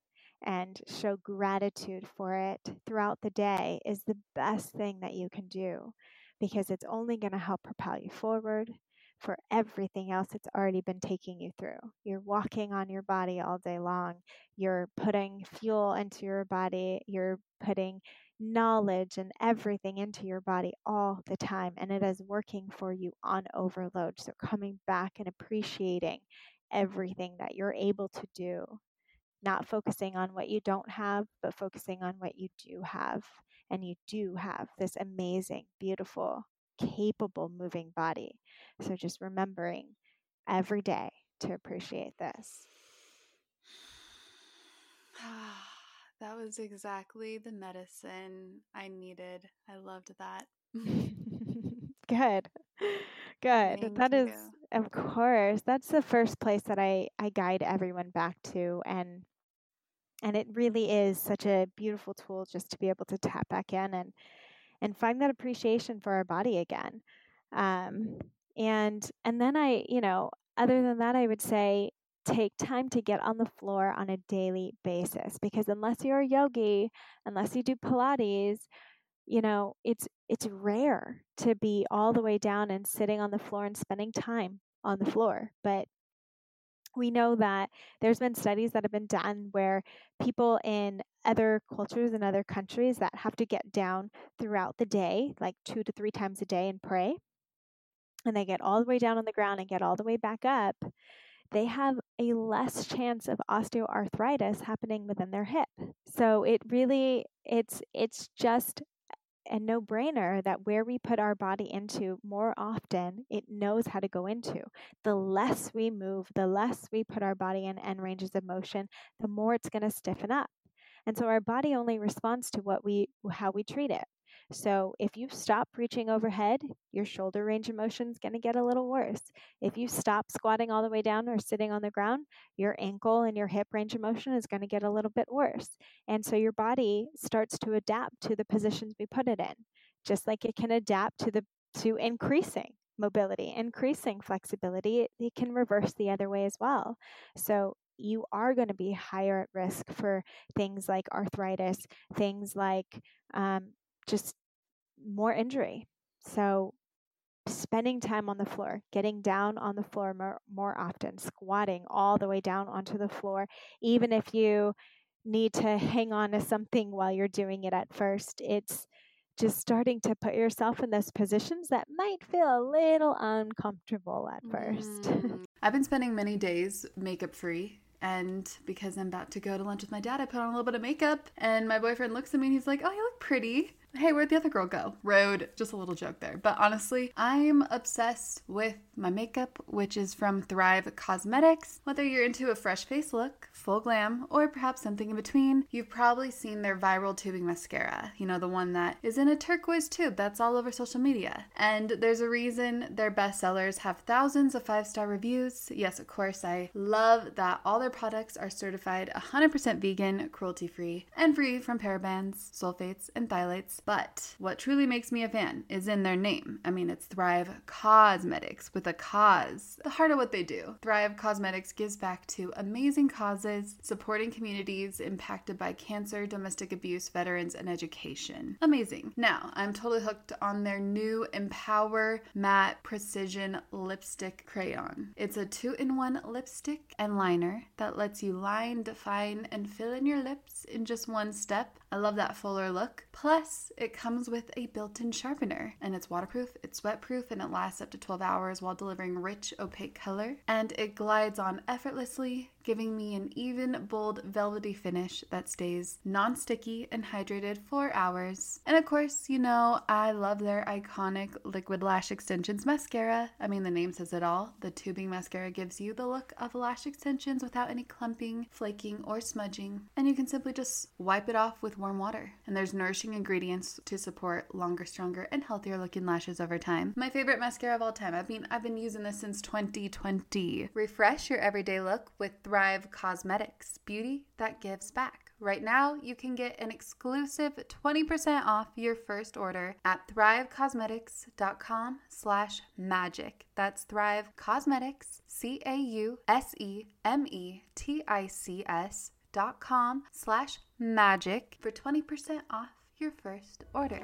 and show gratitude for it throughout the day is the best thing that you can do, because it's only going to help propel you forward for everything else it's already been taking you through. You're walking on your body all day long. You're putting fuel into your body. You're putting knowledge and everything into your body all the time, and it is working for you on overload. So coming back and appreciating everything that you're able to do, not focusing on what you don't have, but focusing on what you do have. And you do have this amazing, beautiful, capable moving body. So just remembering every day to appreciate this. That was exactly the medicine I needed. I loved that. Good. Good. Thank That is, you. of course, that's the first place that I, I guide everyone back to. And and it really is such a beautiful tool just to be able to tap back in and and find that appreciation for our body again. Um, and and then I, you know, other than that, I would say take time to get on the floor on a daily basis, because unless you're a yogi, unless you do Pilates, you know, it's it's rare to be all the way down and sitting on the floor and spending time on the floor. But we know that there's been studies that have been done where people in other cultures and other countries that have to get down throughout the day, like two to three times a day, and pray, and they get all the way down on the ground and get all the way back up, they have a less chance of osteoarthritis happening within their hip. So it really, it's it's just a no-brainer that where we put our body into more often, it knows how to go into. The less we move, the less we put our body in end ranges of motion, the more it's going to stiffen up. And so our body only responds to what we how we treat it. So if you stop reaching overhead, your shoulder range of motion is going to get a little worse. If you stop squatting all the way down or sitting on the ground, your ankle and your hip range of motion is going to get a little bit worse. And so your body starts to adapt to the positions we put it in, just like it can adapt to the to increasing mobility, increasing flexibility. It, it can reverse the other way as well. So you are going to be higher at risk for things like arthritis, things like um, just more injury. So spending time on the floor, getting down on the floor more, more often, squatting all the way down onto the floor, even if you need to hang on to something while you're doing it at first, it's just starting to put yourself in those positions that might feel a little uncomfortable at first. Mm. I've been spending many days makeup free. And because I'm about to go to lunch with my dad, I put on a little bit of makeup. And my boyfriend looks at me and he's like, oh, you look pretty. Hey, where'd the other girl go? Road. Just a little joke there. But honestly, I'm obsessed with my makeup, which is from Thrive Causemetics. Whether you're into a fresh face look, full glam, or perhaps something in between, you've probably seen their viral tubing mascara. You know, the one that is in a turquoise tube that's all over social media. And there's a reason their bestsellers have thousands of five-star reviews. Yes, of course, I love that all their products are certified one hundred percent vegan, cruelty-free, and free from parabens, sulfates, and phthalates. But what truly makes me a fan is in their name. I mean, it's Thrive Causemetics with a cause. The heart of what they do. Thrive Causemetics gives back to amazing causes, supporting communities impacted by cancer, domestic abuse, veterans, and education. Amazing. Now, I'm totally hooked on their new Empower Matte Precision Lipstick Crayon. It's a two-in-one lipstick and liner that lets you line, define, and fill in your lips in just one step. I love that fuller look. Plus, it comes with a built-in sharpener, and it's waterproof, it's sweat-proof, and it lasts up to twelve hours while delivering rich, opaque color. And it glides on effortlessly, giving me an even, bold, velvety finish that stays non-sticky and hydrated for hours. And of course, you know, I love their iconic Liquid Lash Extensions mascara. I mean, the name says it all. The tubing mascara gives you the look of lash extensions without any clumping, flaking, or smudging. And you can simply just wipe it off with warm water. And there's nourishing ingredients to support longer, stronger, and healthier looking lashes over time. My favorite mascara of all time. I mean, I've been using this since twenty twenty. Refresh your everyday look with Thrive Causemetics, beauty that gives back. Right now, you can get an exclusive twenty percent off your first order at thrivecausemetics.com slash magic. That's Thrive Causemetics, C A U S E M E T I C S dot com slash magic for twenty percent off your first order.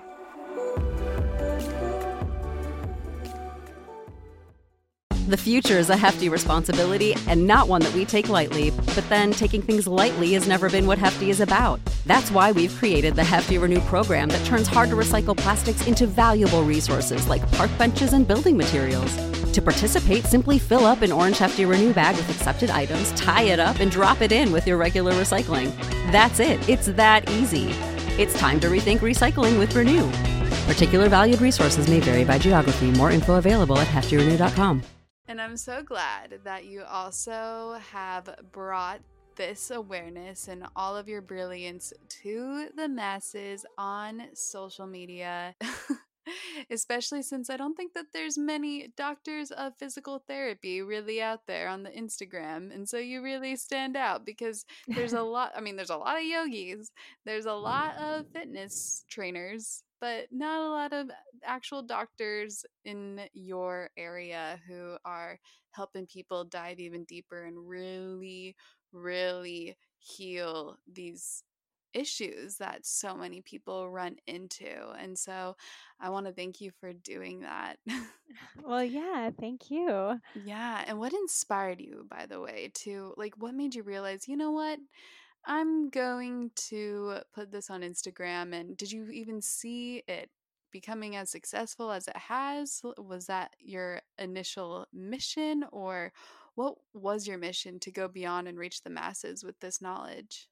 The future is a hefty responsibility and not one that we take lightly. But then taking things lightly has never been what Hefty is about. That's why we've created the Hefty Renew program that turns hard-to-recycle plastics into valuable resources like park benches and building materials. To participate, simply fill up an orange Hefty Renew bag with accepted items, tie it up, and drop it in with your regular recycling. That's it. It's that easy. It's time to rethink recycling with Renew. Particular valued resources may vary by geography. More info available at hefty renew dot com. And I'm so glad that you also have brought this awareness and all of your brilliance to the masses on social media. Especially since I don't think that there's many doctors of physical therapy really out there on the Instagram. And so you really stand out because there's a lot, I mean, there's a lot of yogis, there's a lot of fitness trainers, but not a lot of actual doctors in your area who are helping people dive even deeper and really, really heal these issues that so many people run into. And so I want to thank you for doing that. Well, yeah, thank you. Yeah. And what inspired you, by the way, to like, what made you realize, you know what? I'm going to put this on Instagram. And did you even see it becoming as successful as it has? Was that your initial mission, or what was your mission to go beyond and reach the masses with this knowledge?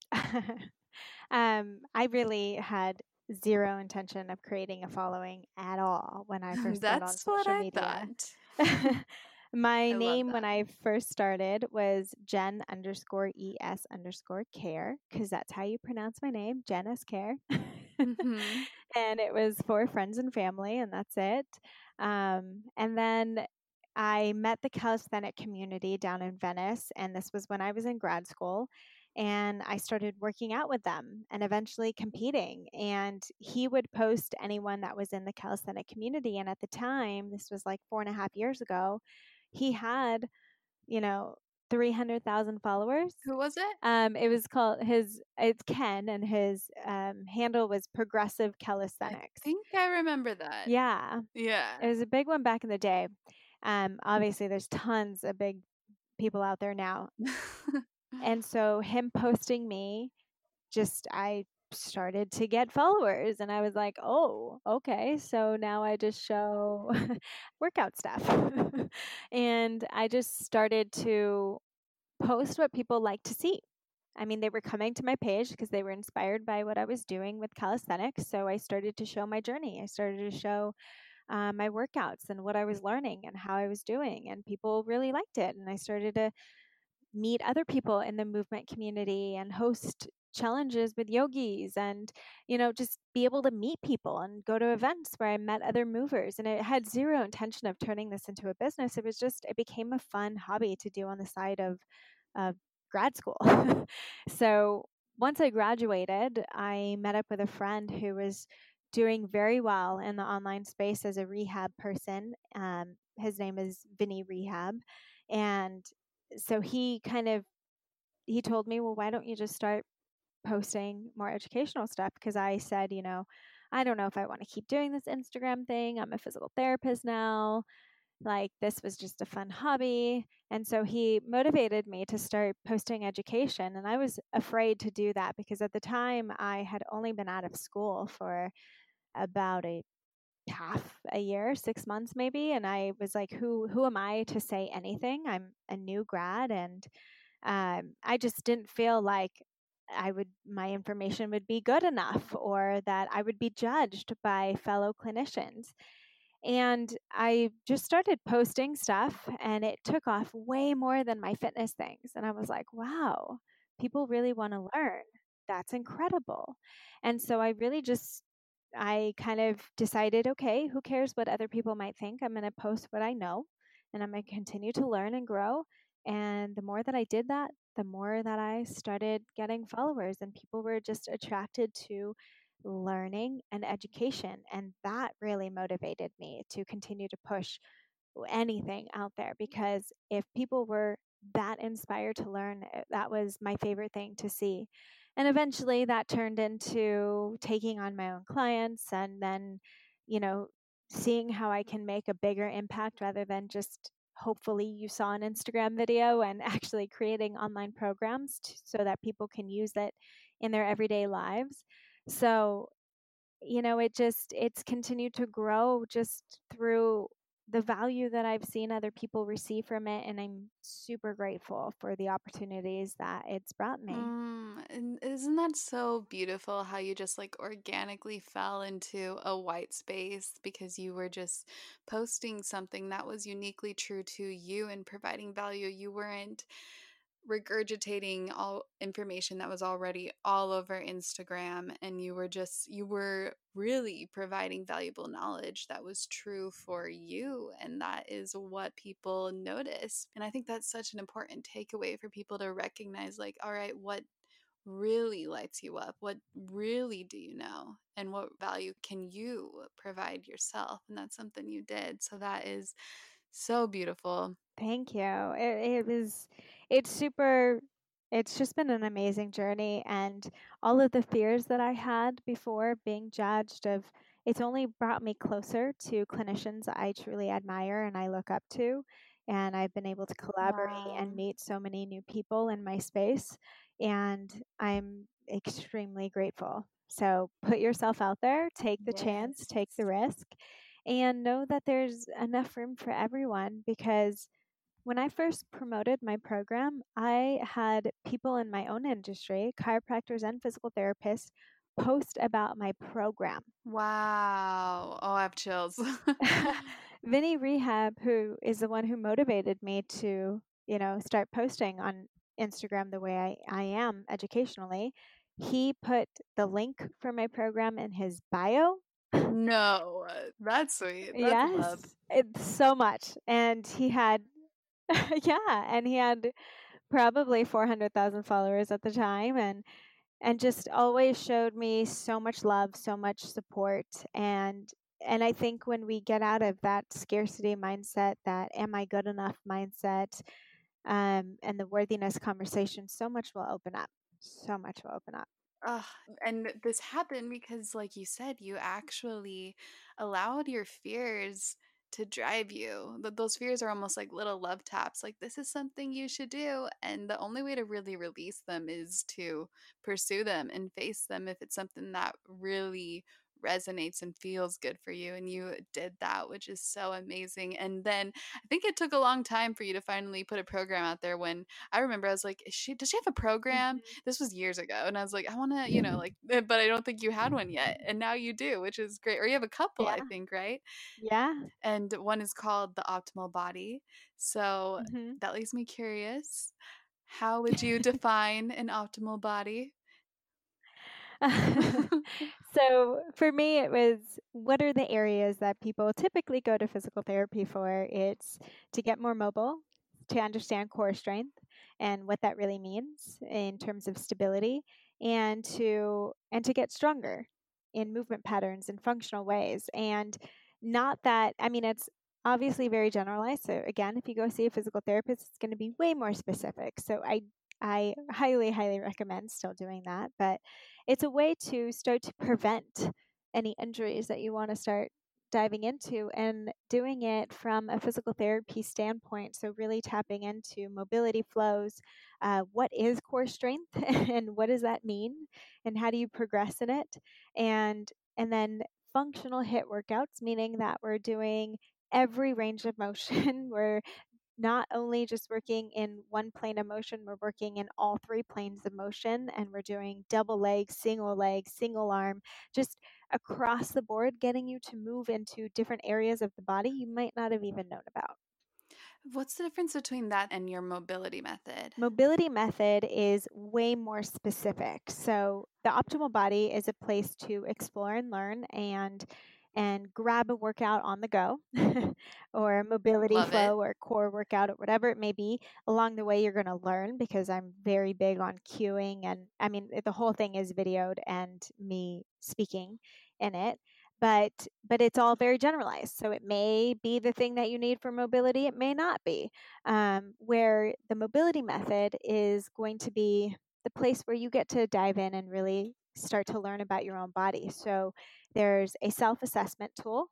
um, I really had zero intention of creating a following at all when I first got on That's what social I media. thought. My I love name that. when I first started was Jen underscore es underscore care, because that's how you pronounce my name, Jen S. Care. Mm-hmm. And it was for friends and family, and that's it. Um, and then I met the calisthenic community down in Venice, and this was when I was in grad school. And I started working out with them and eventually competing. And he would post anyone that was in the calisthenic community. And at the time, this was like four and a half years ago, he had, you know, three hundred thousand followers. Who was it? Um, it was called his, it's Ken, and his um, handle was Progressive I Calisthenics. think I remember that. Yeah, it Yeah. was a big one back in the day. Um, obviously, there's tons of big people out there now. And so him posting me, just I started to get followers, and I was like, oh, okay. So now I just show workout stuff. And I just started to post what people like to see. I mean, they were coming to my page because they were inspired by what I was doing with calisthenics. So I started to show my journey. I started to show uh, my workouts and what I was learning and how I was doing. And people really liked it. And I started to meet other people in the movement community and host challenges with yogis and, you know, just be able to meet people and go to events where I met other movers. And it had zero intention of turning this into a business. It was just, it became a fun hobby to do on the side of, of grad school. So once I graduated, I met up with a friend who was doing very well in the online space as a rehab person. Um, his name is Vinny Rehab. And so he kind of he told me, well, why don't you just start posting more educational stuff? Because I said, you know, I don't know if I want to keep doing this Instagram thing. I'm a physical therapist now. Like, this was just a fun hobby. And so he motivated me to start posting education. And I was afraid to do that because at the time I had only been out of school for about a half a year, six months maybe. And I was like, who who am I to say anything? I'm a new grad, and um, I just didn't feel like I would my information would be good enough or that I would be judged by fellow clinicians. And I just started posting stuff, and it took off way more than my fitness things. And I was like, wow, people really want to learn. That's incredible. And so I really just I kind of decided, okay, who cares what other people might think? I'm going to post what I know, and I'm going to continue to learn and grow. And the more that I did that, the more that I started getting followers, and people were just attracted to learning and education. And that really motivated me to continue to push anything out there, because if people were that inspired to learn, eh, that was my favorite thing to see. And eventually that turned into taking on my own clients, and then, you know, seeing how I can make a bigger impact rather than just hopefully you saw an Instagram video, and actually creating online programs to, so that people can use it in their everyday lives. So, you know, it just it's continued to grow just through the value that I've seen other people receive from it, and I'm super grateful for the opportunities that it's brought me. Mm, and isn't that so beautiful how you just like organically fell into a white space because you were just posting something that was uniquely true to you and providing value. You weren't regurgitating all information that was already all over Instagram, and you were just you were really providing valuable knowledge that was true for you, and that is what people notice. And I think that's such an important takeaway for people to recognize, like, all right, what really lights you up? What really do you know? And what value can you provide yourself? And that's something you did. So that is so beautiful. Thank you. It, it was, it's super, it's just been an amazing journey. And all of the fears that I had before being judged of, it's only brought me closer to clinicians I truly admire and I look up to. And I've been able to collaborate Wow. and meet so many new people in my space. And I'm extremely grateful. So put yourself out there, take the chance, take the risk, and know that there's enough room for everyone. Because when I first promoted my program, I had people in my own industry, chiropractors and physical therapists, post about my program. Wow. Oh, I have chills. Vinny Rehab, who is the one who motivated me to, you know, start posting on Instagram the way I, I am educationally, he put the link for my program in his bio. No, that's sweet. That's love. Yes, it's so much. And he had, yeah, and he had probably four hundred thousand followers at the time, and and just always showed me so much love, so much support. And and I think when we get out of that scarcity mindset, that am I good enough mindset, um, and the worthiness conversation, so much will open up. So much will open up. Ugh, and this happened because, like you said, you actually allowed your fears to drive you. Th- Those fears are almost like little love taps, like, this is something you should do. And the only way to really release them is to pursue them and face them if it's something that really resonates and feels good for you. And you did that, which is so amazing. And then I think it took a long time for you to finally put a program out there. When I remember, I was like, is she, does she have a program? This was years ago, and I was like, I want to, you know, like, eh, but I don't think you had one yet, and now you do, which is great. Or you have a couple, I Yeah. think, right? Yeah. And one is called The Optimal Body. So hmm that leaves me curious. How would you define an optimal body? So for me, it was, what are the areas that people typically go to physical therapy for? It's to get more mobile, to understand core strength and what that really means in terms of stability, and to and to get stronger in movement patterns and functional ways. And not that, I mean, it's obviously very generalized. So again, if you go see a physical therapist, it's going to be way more specific. So I I highly, highly recommend still doing that. But it's a way to start to prevent any injuries that you want to start diving into, and doing it from a physical therapy standpoint. So, really tapping into mobility flows. Uh, what is core strength and what does that mean? And how do you progress in it? And, and then functional HIIT workouts, meaning that we're doing every range of motion. We're not only just working in one plane of motion, we're working in all three planes of motion, and we're doing double leg, single leg, single arm, just across the board, getting you to move into different areas of the body you might not have even known about. What's the difference between that and your mobility method? Mobility method is way more specific. So the optimal body is a place to explore and learn, and and grab a workout on the go or mobility Love it. flow or core workout or whatever it may be. Along the way, you're going to learn, because I'm very big on cueing. And I mean, the whole thing is videoed and me speaking in it. But but it's all very generalized. So it may be the thing that you need for mobility. It may not be. Um, where the mobility method is going to be the place where you get to dive in and really start to learn about your own body. So there's a self-assessment tool.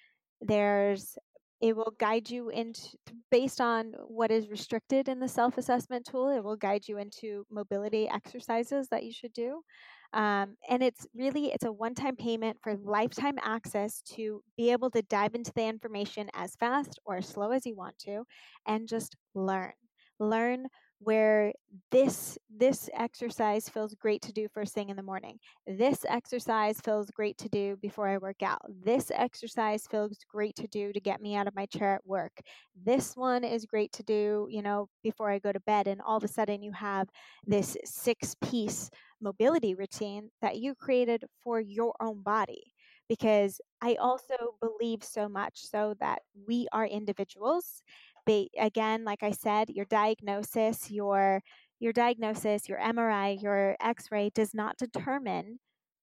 There's it will guide you into, based on what is restricted in the self-assessment tool, it will guide you into mobility exercises that you should do. Um, and it's really, it's a one-time payment for lifetime access to be able to dive into the information as fast or as slow as you want to, and just learn. Learn where this this exercise feels great to do first thing in the morning. This exercise feels great to do before I work out. This exercise feels great to do to get me out of my chair at work. This one is great to do, you know, before I go to bed. And all of a sudden you have this six piece mobility routine that you created for your own body. Because I also believe so much so that we are individuals. But again, like I said, your diagnosis, your your diagnosis, your M R I, your X-ray does not determine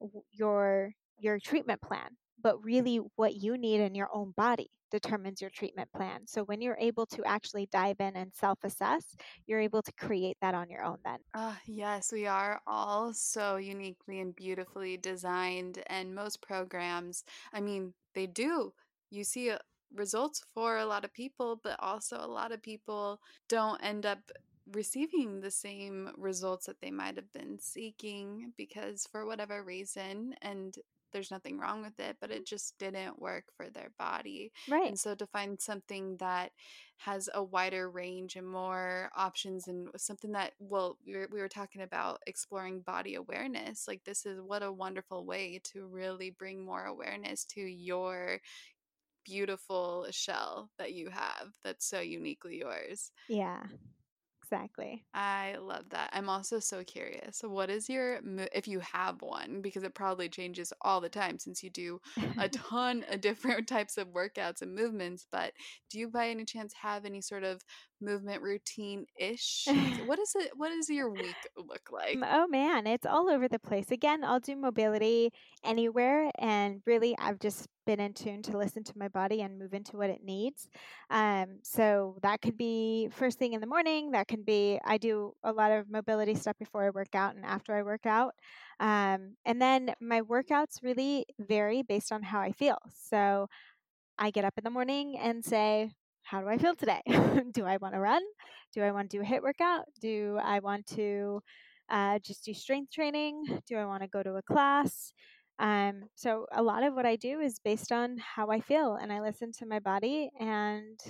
your your treatment plan, but really what you need in your own body determines your treatment plan. So when you're able to actually dive in and self-assess, you're able to create that on your own then. Ah, yes, we are all so uniquely and beautifully designed, and most programs, I mean, they do. You see uh, results for a lot of people, but also a lot of people don't end up receiving the same results that they might have been seeking because for whatever reason, and there's nothing wrong with it, but it just didn't work for their body. Right. And so to find something that has a wider range and more options, and something that, well, we were, we were talking about exploring body awareness, like, this is what a wonderful way to really bring more awareness to your beautiful shell that you have that's so uniquely yours. Yeah. Exactly. I love that. I'm also so curious. What is your, mo- if you have one, because it probably changes all the time since you do a ton of different types of workouts and movements, but do you by any chance have any sort of movement routine-ish? What is it? What does your week look like? Oh man, it's all over the place. Again, I'll do mobility anywhere. And really, I've just been in tune to listen to my body and move into what it needs. Um, so that could be first thing in the morning. That can be, I do a lot of mobility stuff before I work out and after I work out. Um, and then my workouts really vary based on how I feel. So I get up in the morning and say, how do I feel today? Do I want to run? Do I want to do a HIIT workout? Do I want to uh, just do strength training? Do I want to go to a class? Um, so a lot of what I do is based on how I feel, and I listen to my body, and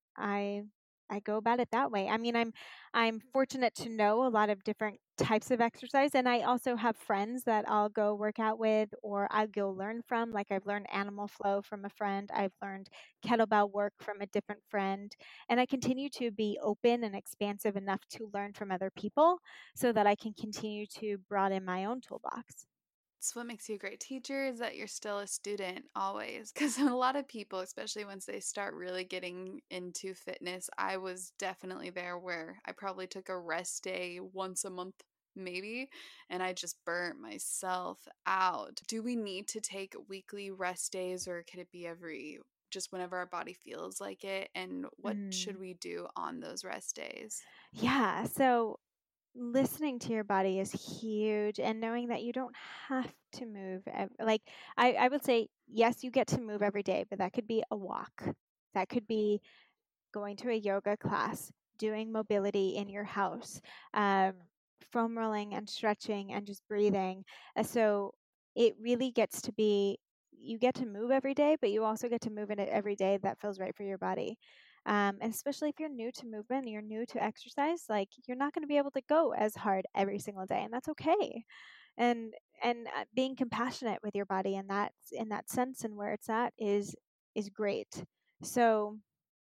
I I go about it that way. I mean, I'm I'm fortunate to know a lot of different types of exercise, and I also have friends that I'll go work out with or I'll go learn from. Like I've learned animal flow from a friend, I've learned kettlebell work from a different friend, and I continue to be open and expansive enough to learn from other people so that I can continue to broaden my own toolbox. It's what makes you a great teacher is that you're still a student always. Because a lot of people, especially once they start really getting into fitness, I was definitely there where I probably took a rest day once a month, maybe, and I just burnt myself out. Do we need to take weekly rest days or could it be every, just whenever our body feels like it? And what should Mm. we do on those rest days? Yeah. So listening to your body is huge, and knowing that you don't have to move ev- like I, I would say yes, you get to move every day, but that could be a walk, that could be going to a yoga class, doing mobility in your house, um, foam rolling and stretching and just breathing. Uh, so it really gets to be, you get to move every day, but you also get to move in it every day that feels right for your body. Um, and especially if you're new to movement and you're new to exercise, like you're not going to be able to go as hard every single day, and that's okay. And and uh, being compassionate with your body in that in that sense and where it's at is is great. So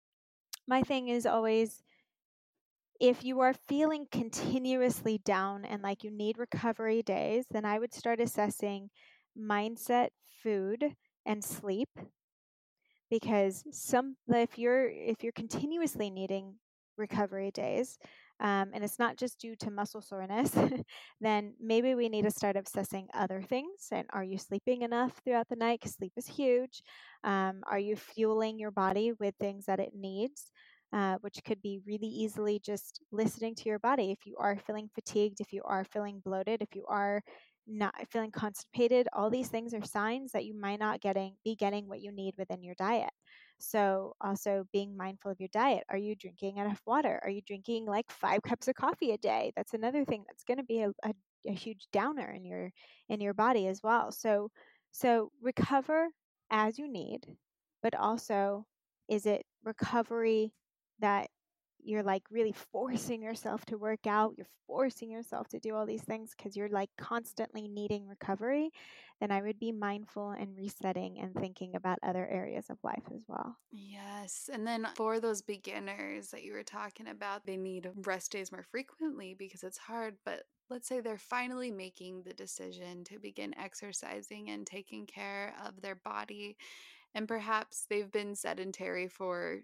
my thing is always, if you are feeling continuously down and like you need recovery days, then I would start assessing mindset, food, and sleep. Because some, if you're if you're continuously needing recovery days, um, and it's not just due to muscle soreness, then maybe we need to start obsessing other things. And are you sleeping enough throughout the night? Because sleep is huge. Um, are you fueling your body with things that it needs? Uh, which could be really easily just listening to your body. If you are feeling fatigued, if you are feeling bloated, if you are not feeling constipated, all these things are signs that you might not getting be getting what you need within your diet. So also being mindful of your diet. Are you drinking enough water? Are you drinking like five cups of coffee a day? That's another thing that's going to be a, a, a huge downer in your in your body as well. So so recover as you need, but also, is it recovery that you're like really forcing yourself to work out, you're forcing yourself to do all these things because you're like constantly needing recovery, then I would be mindful and resetting and thinking about other areas of life as well. Yes. And then for those beginners that you were talking about, they need rest days more frequently because it's hard. But let's say they're finally making the decision to begin exercising and taking care of their body. And perhaps they've been sedentary for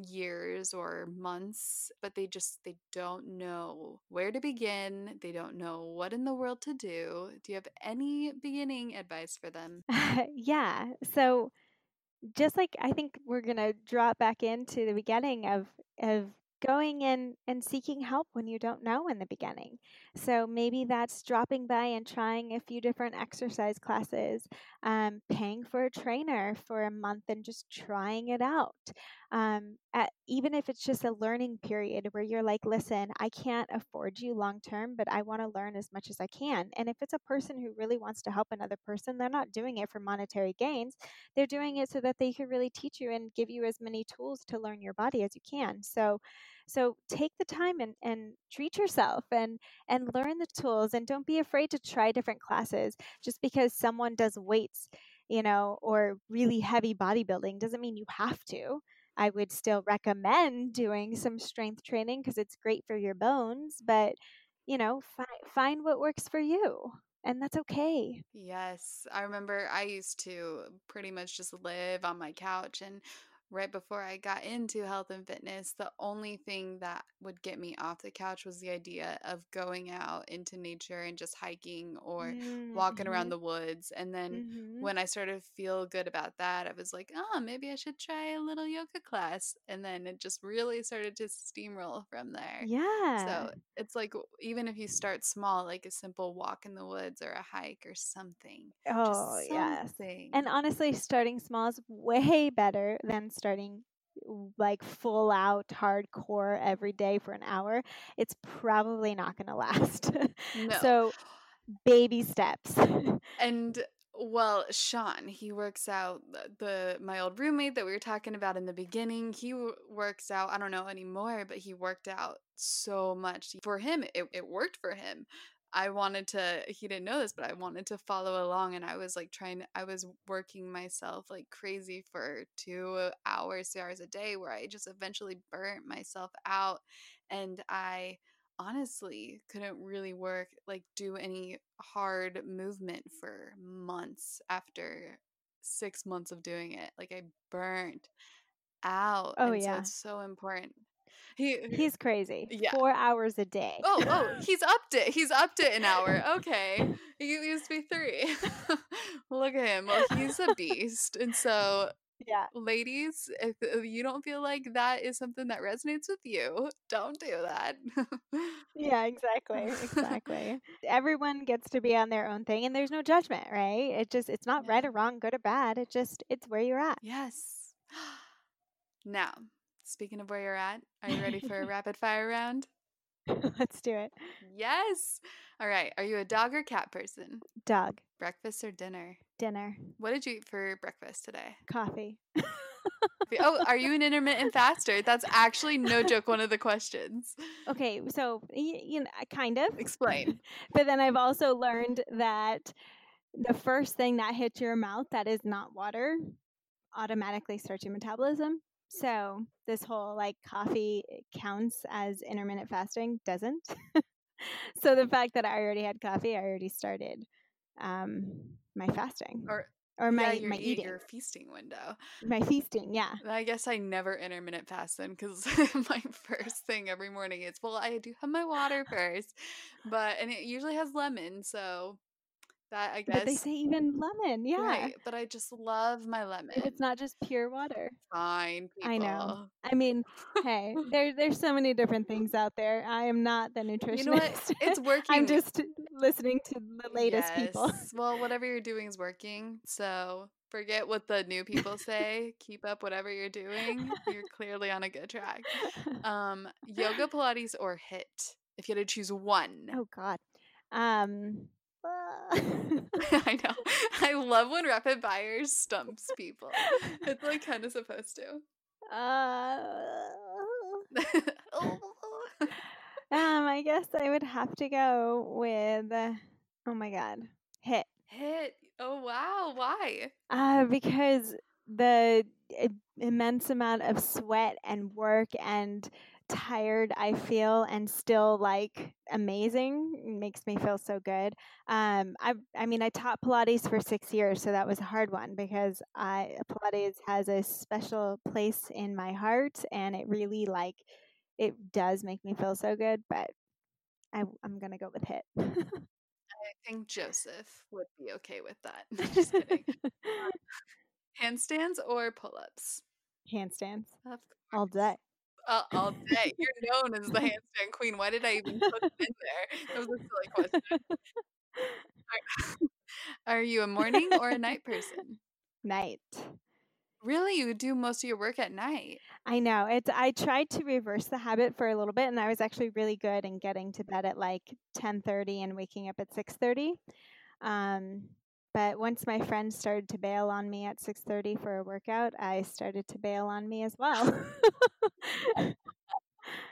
years or months, but they just they don't know where to begin. They don't know what in the world to do. Do you have any beginning advice for them? Yeah. So just like I think we're going to drop back into the beginning of of going in and seeking help when you don't know in the beginning. So maybe that's dropping by and trying a few different exercise classes, um, paying for a trainer for a month and just trying it out. Um, at, even if it's just a learning period where you're like, listen, I can't afford you long term, but I want to learn as much as I can. And if it's a person who really wants to help another person, they're not doing it for monetary gains. They're doing it so that they can really teach you and give you as many tools to learn your body as you can. So, so take the time and, and treat yourself and and learn the tools, and don't be afraid to try different classes. Just because someone does weights, you know, or really heavy bodybuilding doesn't mean you have to. I would still recommend doing some strength training because it's great for your bones, but you know, fi- find what works for you, and that's okay. Yes, I remember I used to pretty much just live on my couch, and right before I got into health and fitness, the only thing that would get me off the couch was the idea of going out into nature and just hiking or walking around Mm-hmm. the woods. And then Mm-hmm. when I started to feel good about that, I was like, oh, maybe I should try a little yoga class. And then it just really started to steamroll from there. Yeah. So it's like even if you start small, like a simple walk in the woods or a hike or something, Oh, just yes. something. And honestly, starting small is way better than starting like full out hardcore every day for an hour. It's probably not going to last. No. So, baby steps. And well, Sean, he works out the, the my old roommate that we were talking about in the beginning. He w- works out, I don't know anymore, but he worked out so much. For him, it, it worked for him. I wanted to, he didn't know this, but I wanted to follow along. And I was like trying, I was working myself like crazy for two hours, two hours a day, where I just eventually burnt myself out. And I honestly couldn't really work, like do any hard movement for months after six months of doing it. Like I burnt out. Oh, And so yeah. it's so important. He, He's crazy. yeah. Four hours a day. Oh, oh, he's upped it. He's upped it an hour. Okay. He used to be three. Look at him. Well, he's a beast. And so, Yeah. ladies, if if you don't feel like that is something that resonates with you, don't do that. Yeah, exactly. Exactly. Everyone gets to be on their own thing and there's no judgment, right? It just it's not right Yeah. or wrong, good or bad. It just it's where you're at. Yes. Now, speaking of where you're at, are you ready for a rapid fire round? Let's do it. Yes. All right. Are you a dog or cat person? Dog, Breakfast or dinner? dinner, What did you eat for breakfast today? coffee. Oh, are you an intermittent faster? That's actually no joke one of the questions. Okay, so y- you know, kind of. Explain. But then I've also learned that the first thing that hits your mouth that is not water automatically starts your metabolism. So this whole like coffee counts as intermittent fasting doesn't. So the fact that I already had coffee, I already started um, my fasting Or or my yeah, your, my eating, your feasting window. my feasting. Yeah. I guess I never intermittent fast then because my first thing every morning is, well, I do have my water first, but and it usually has lemon, so that I But they guess say even lemon. Yeah. right. But I just love my If lemon. it's not just pure water. Fine, people. I know. I mean, hey, there there's so many different things out there. I am not the nutritionist. You know what? It's working. I'm just listening to the latest yes. people. Well, whatever you're doing is working. So forget what the new people say. Keep up whatever you're doing. You're clearly on a good track. Um, yoga, Pilates, or HIIT? If you had to choose one. Oh God. Um. I know. I love when rapid fire stumps people. It's like kind of supposed to. Uh, um, I guess I would have to go with. Uh, oh my God, HIIT. HIIT. Oh wow. Why? Uh, because the i- immense amount of sweat and work and tired I feel and still like amazing makes me feel so good. Um, I I mean I taught Pilates for six years, so that was a hard one because I Pilates has a special place in my heart, and it really like it does make me feel so good. But I I'm gonna go with HIIT. I think Joseph would be okay with that. Just kidding. Handstands or pull-ups? Handstands Of all course. day. Uh, all day. You're known as the handstand queen. Why did I even put it in there? That was a silly question. Are you a morning or a night person? Night. Really? You do most of your work at night? I know. It's I tried to reverse the habit for a little bit, and I was actually really good in getting to bed at like ten thirty and waking up at six thirty. Um, but once my friends started to bail on me at six thirty for a workout, I started to bail on me as well.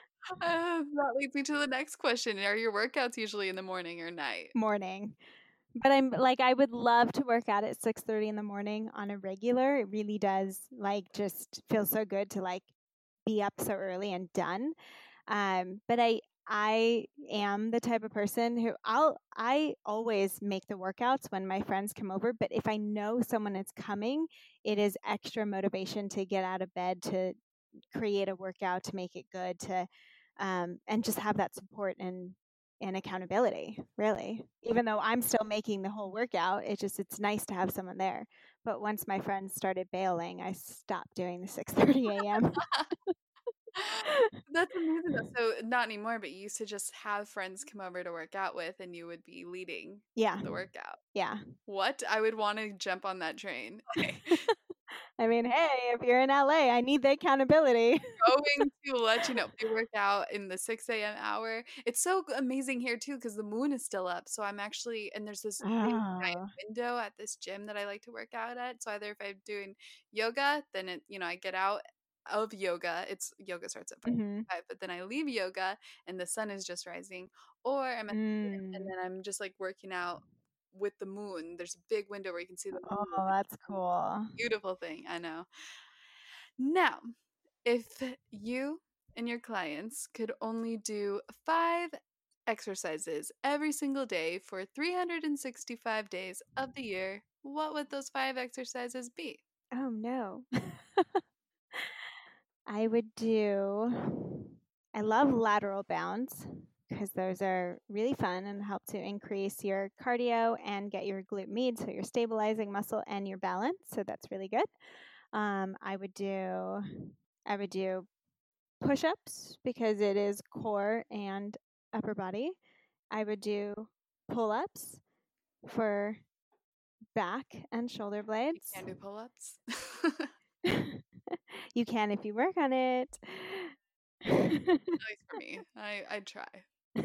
Uh, that leads me to the next question. Are your workouts usually in the morning or night? Morning. But I'm like, I would love to work out at six thirty in the morning on a regular. It really does like just feel so good to like be up so early and done. Um, but I I am the type of person who I'll I always make the workouts when my friends come over, but if I know someone is coming, it is extra motivation to get out of bed, to create a workout, to make it good, to um, and just have that support and and accountability, really. Even though I'm still making the whole workout, it just it's nice to have someone there. But once my friends started bailing, I stopped doing the six thirty a.m. That's amazing though. So not anymore, but you used to just have friends come over to work out with and you would be leading Yeah. the workout. Yeah. What? I would want to jump on that train. I mean, hey, if you're in L A, I need the accountability. Going to let you know if you work out in the six a.m. hour. It's so amazing here too because the moon is still up. So I'm actually, and there's this big giant Oh. window at this gym that I like to work out at. So either if I'm doing yoga, then it, you know, I get out of yoga. It's yoga starts at five, Mm-hmm. but then I leave yoga and the sun is just rising, or I'm at the gym and Mm. then I'm just like working out with the moon. There's a big window where you can see the moon. Oh, that's cool. Beautiful thing, I know. Now, if you and your clients could only do five exercises every single day for three hundred sixty-five days of the year, what would those five exercises be? Oh, no. I would do, I love lateral bounds because those are really fun and help to increase your cardio and get your glute med, so you're stabilizing muscle and your balance. So that's really good. Um, I would do, I would do push-ups because it is core and upper body. I would do pull-ups for back and shoulder You blades. can't do pull-ups? You can if you work on it. At least for me. I, I'd try.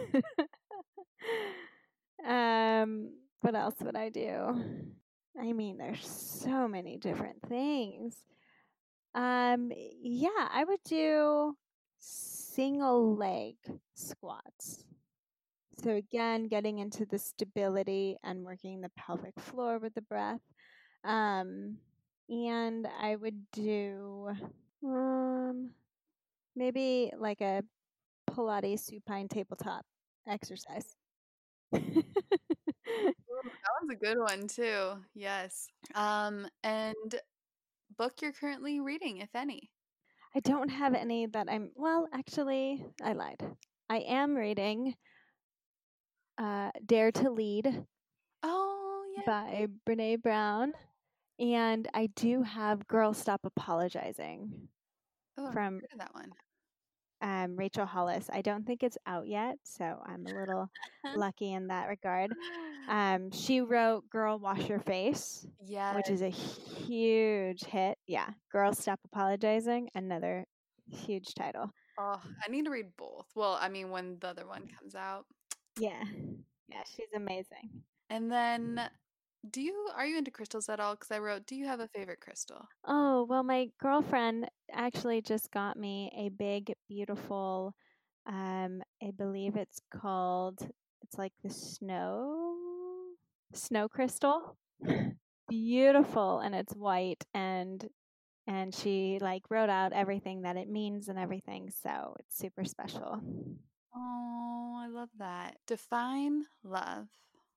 um, what else would I do? I mean, there's so many different things. Um, yeah, I would do single leg squats. So again, getting into the stability and working the pelvic floor with the breath. Um, and I would do um, maybe like a Pilates supine tabletop exercise. Ooh, that one's a good one too. Yes. Um, and book you're currently reading, if any. I don't have any that I'm, well, actually, I lied. I am reading uh, Dare to Lead Oh, yeah. by Brene Brown. And I do have Girl Stop Apologizing Oh, I've from heard of that one. um, Rachel Hollis. I don't think it's out yet, so I'm a little lucky in that regard. Um, she wrote Girl Wash Your Face, Yes. which is a huge hit. Yeah, Girl Stop Apologizing, another huge title. Oh, I need to read both. Well, I mean, when the other one comes out. Yeah, yeah, she's amazing. And then, do you are you into crystals at all? Because I wrote, do you have a favorite crystal? Oh, well, my girlfriend actually just got me a big, beautiful, um, I believe it's called, it's like the snow, snow crystal. Beautiful, and it's white, and and she like wrote out everything that it means and everything, so it's super special. Oh, I love that. Define love.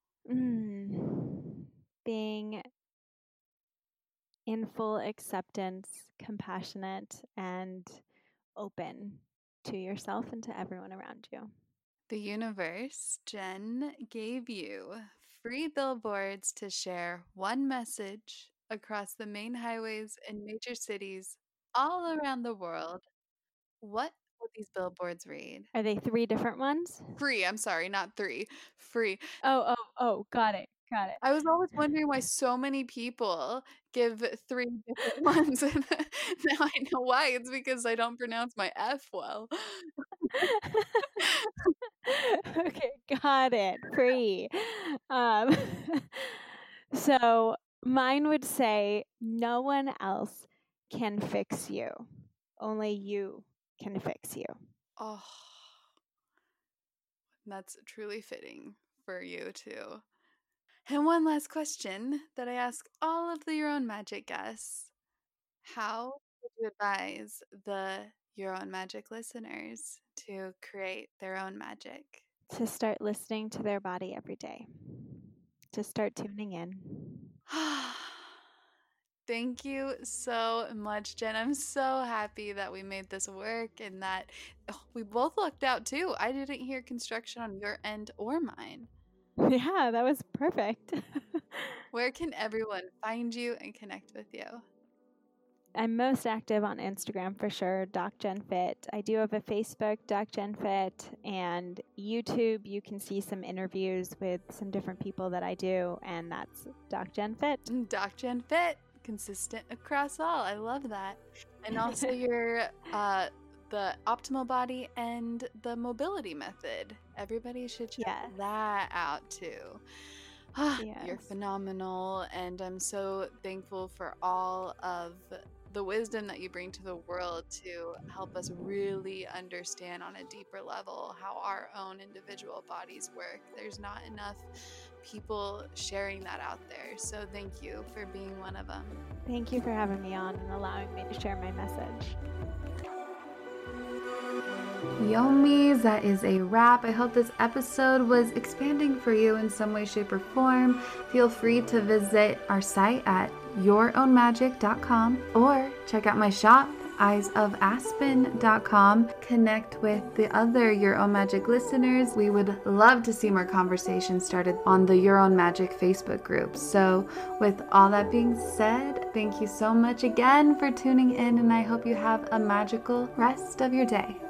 Mm. Being in full acceptance, compassionate, and open to yourself and to everyone around you. The universe, Jen, gave you free billboards to share one message across the main highways in major cities all around the world. What would these billboards read? Are they three different ones? Free, I'm sorry, not three. Free. Oh, oh, oh, got it. Got it. I was always wondering why so many people give three different ones. And now I know why. It's because I don't pronounce my F well. Okay, got it. Free. Um, so mine would say, no one else can fix you. Only you can fix you. Oh, that's truly fitting for you too. And one last question that I ask all of the Your Own Magic guests. How would you advise the Your Own Magic listeners to create their own magic? To start listening to their body every day. To start tuning in. Thank you so much, Jen. I'm so happy that we made this work and that oh, we both lucked out too. I didn't hear construction on your end or mine. Yeah, that was perfect. Where can everyone find you and connect with you? I'm most active on Instagram for sure, DocGenFit. I do have a Facebook, DocGenFit, and YouTube. You can see some interviews with some different people that I do, and that's DocGenFit. DocGenFit, consistent across all. I love that. And also your uh, the optimal body and the mobility method. Everybody should check Yes. that out too. Ah, Yes. You're phenomenal, and I'm so thankful for all of the wisdom that you bring to the world to help us really understand on a deeper level how our own individual bodies work. There's not enough people sharing that out there, so thank you for being one of them. Thank you for having me on and allowing me to share my message. Yomis, that is a wrap. I hope this episode was expanding for you in some way, shape, or form. Feel free to visit our site at your own magic dot com or check out my shop, eyes of aspen dot com. Connect with the other Your Own Magic listeners. We would love to see more conversations started on the Your Own Magic Facebook group. So with all that being said, thank you so much again for tuning in, and I hope you have a magical rest of your day.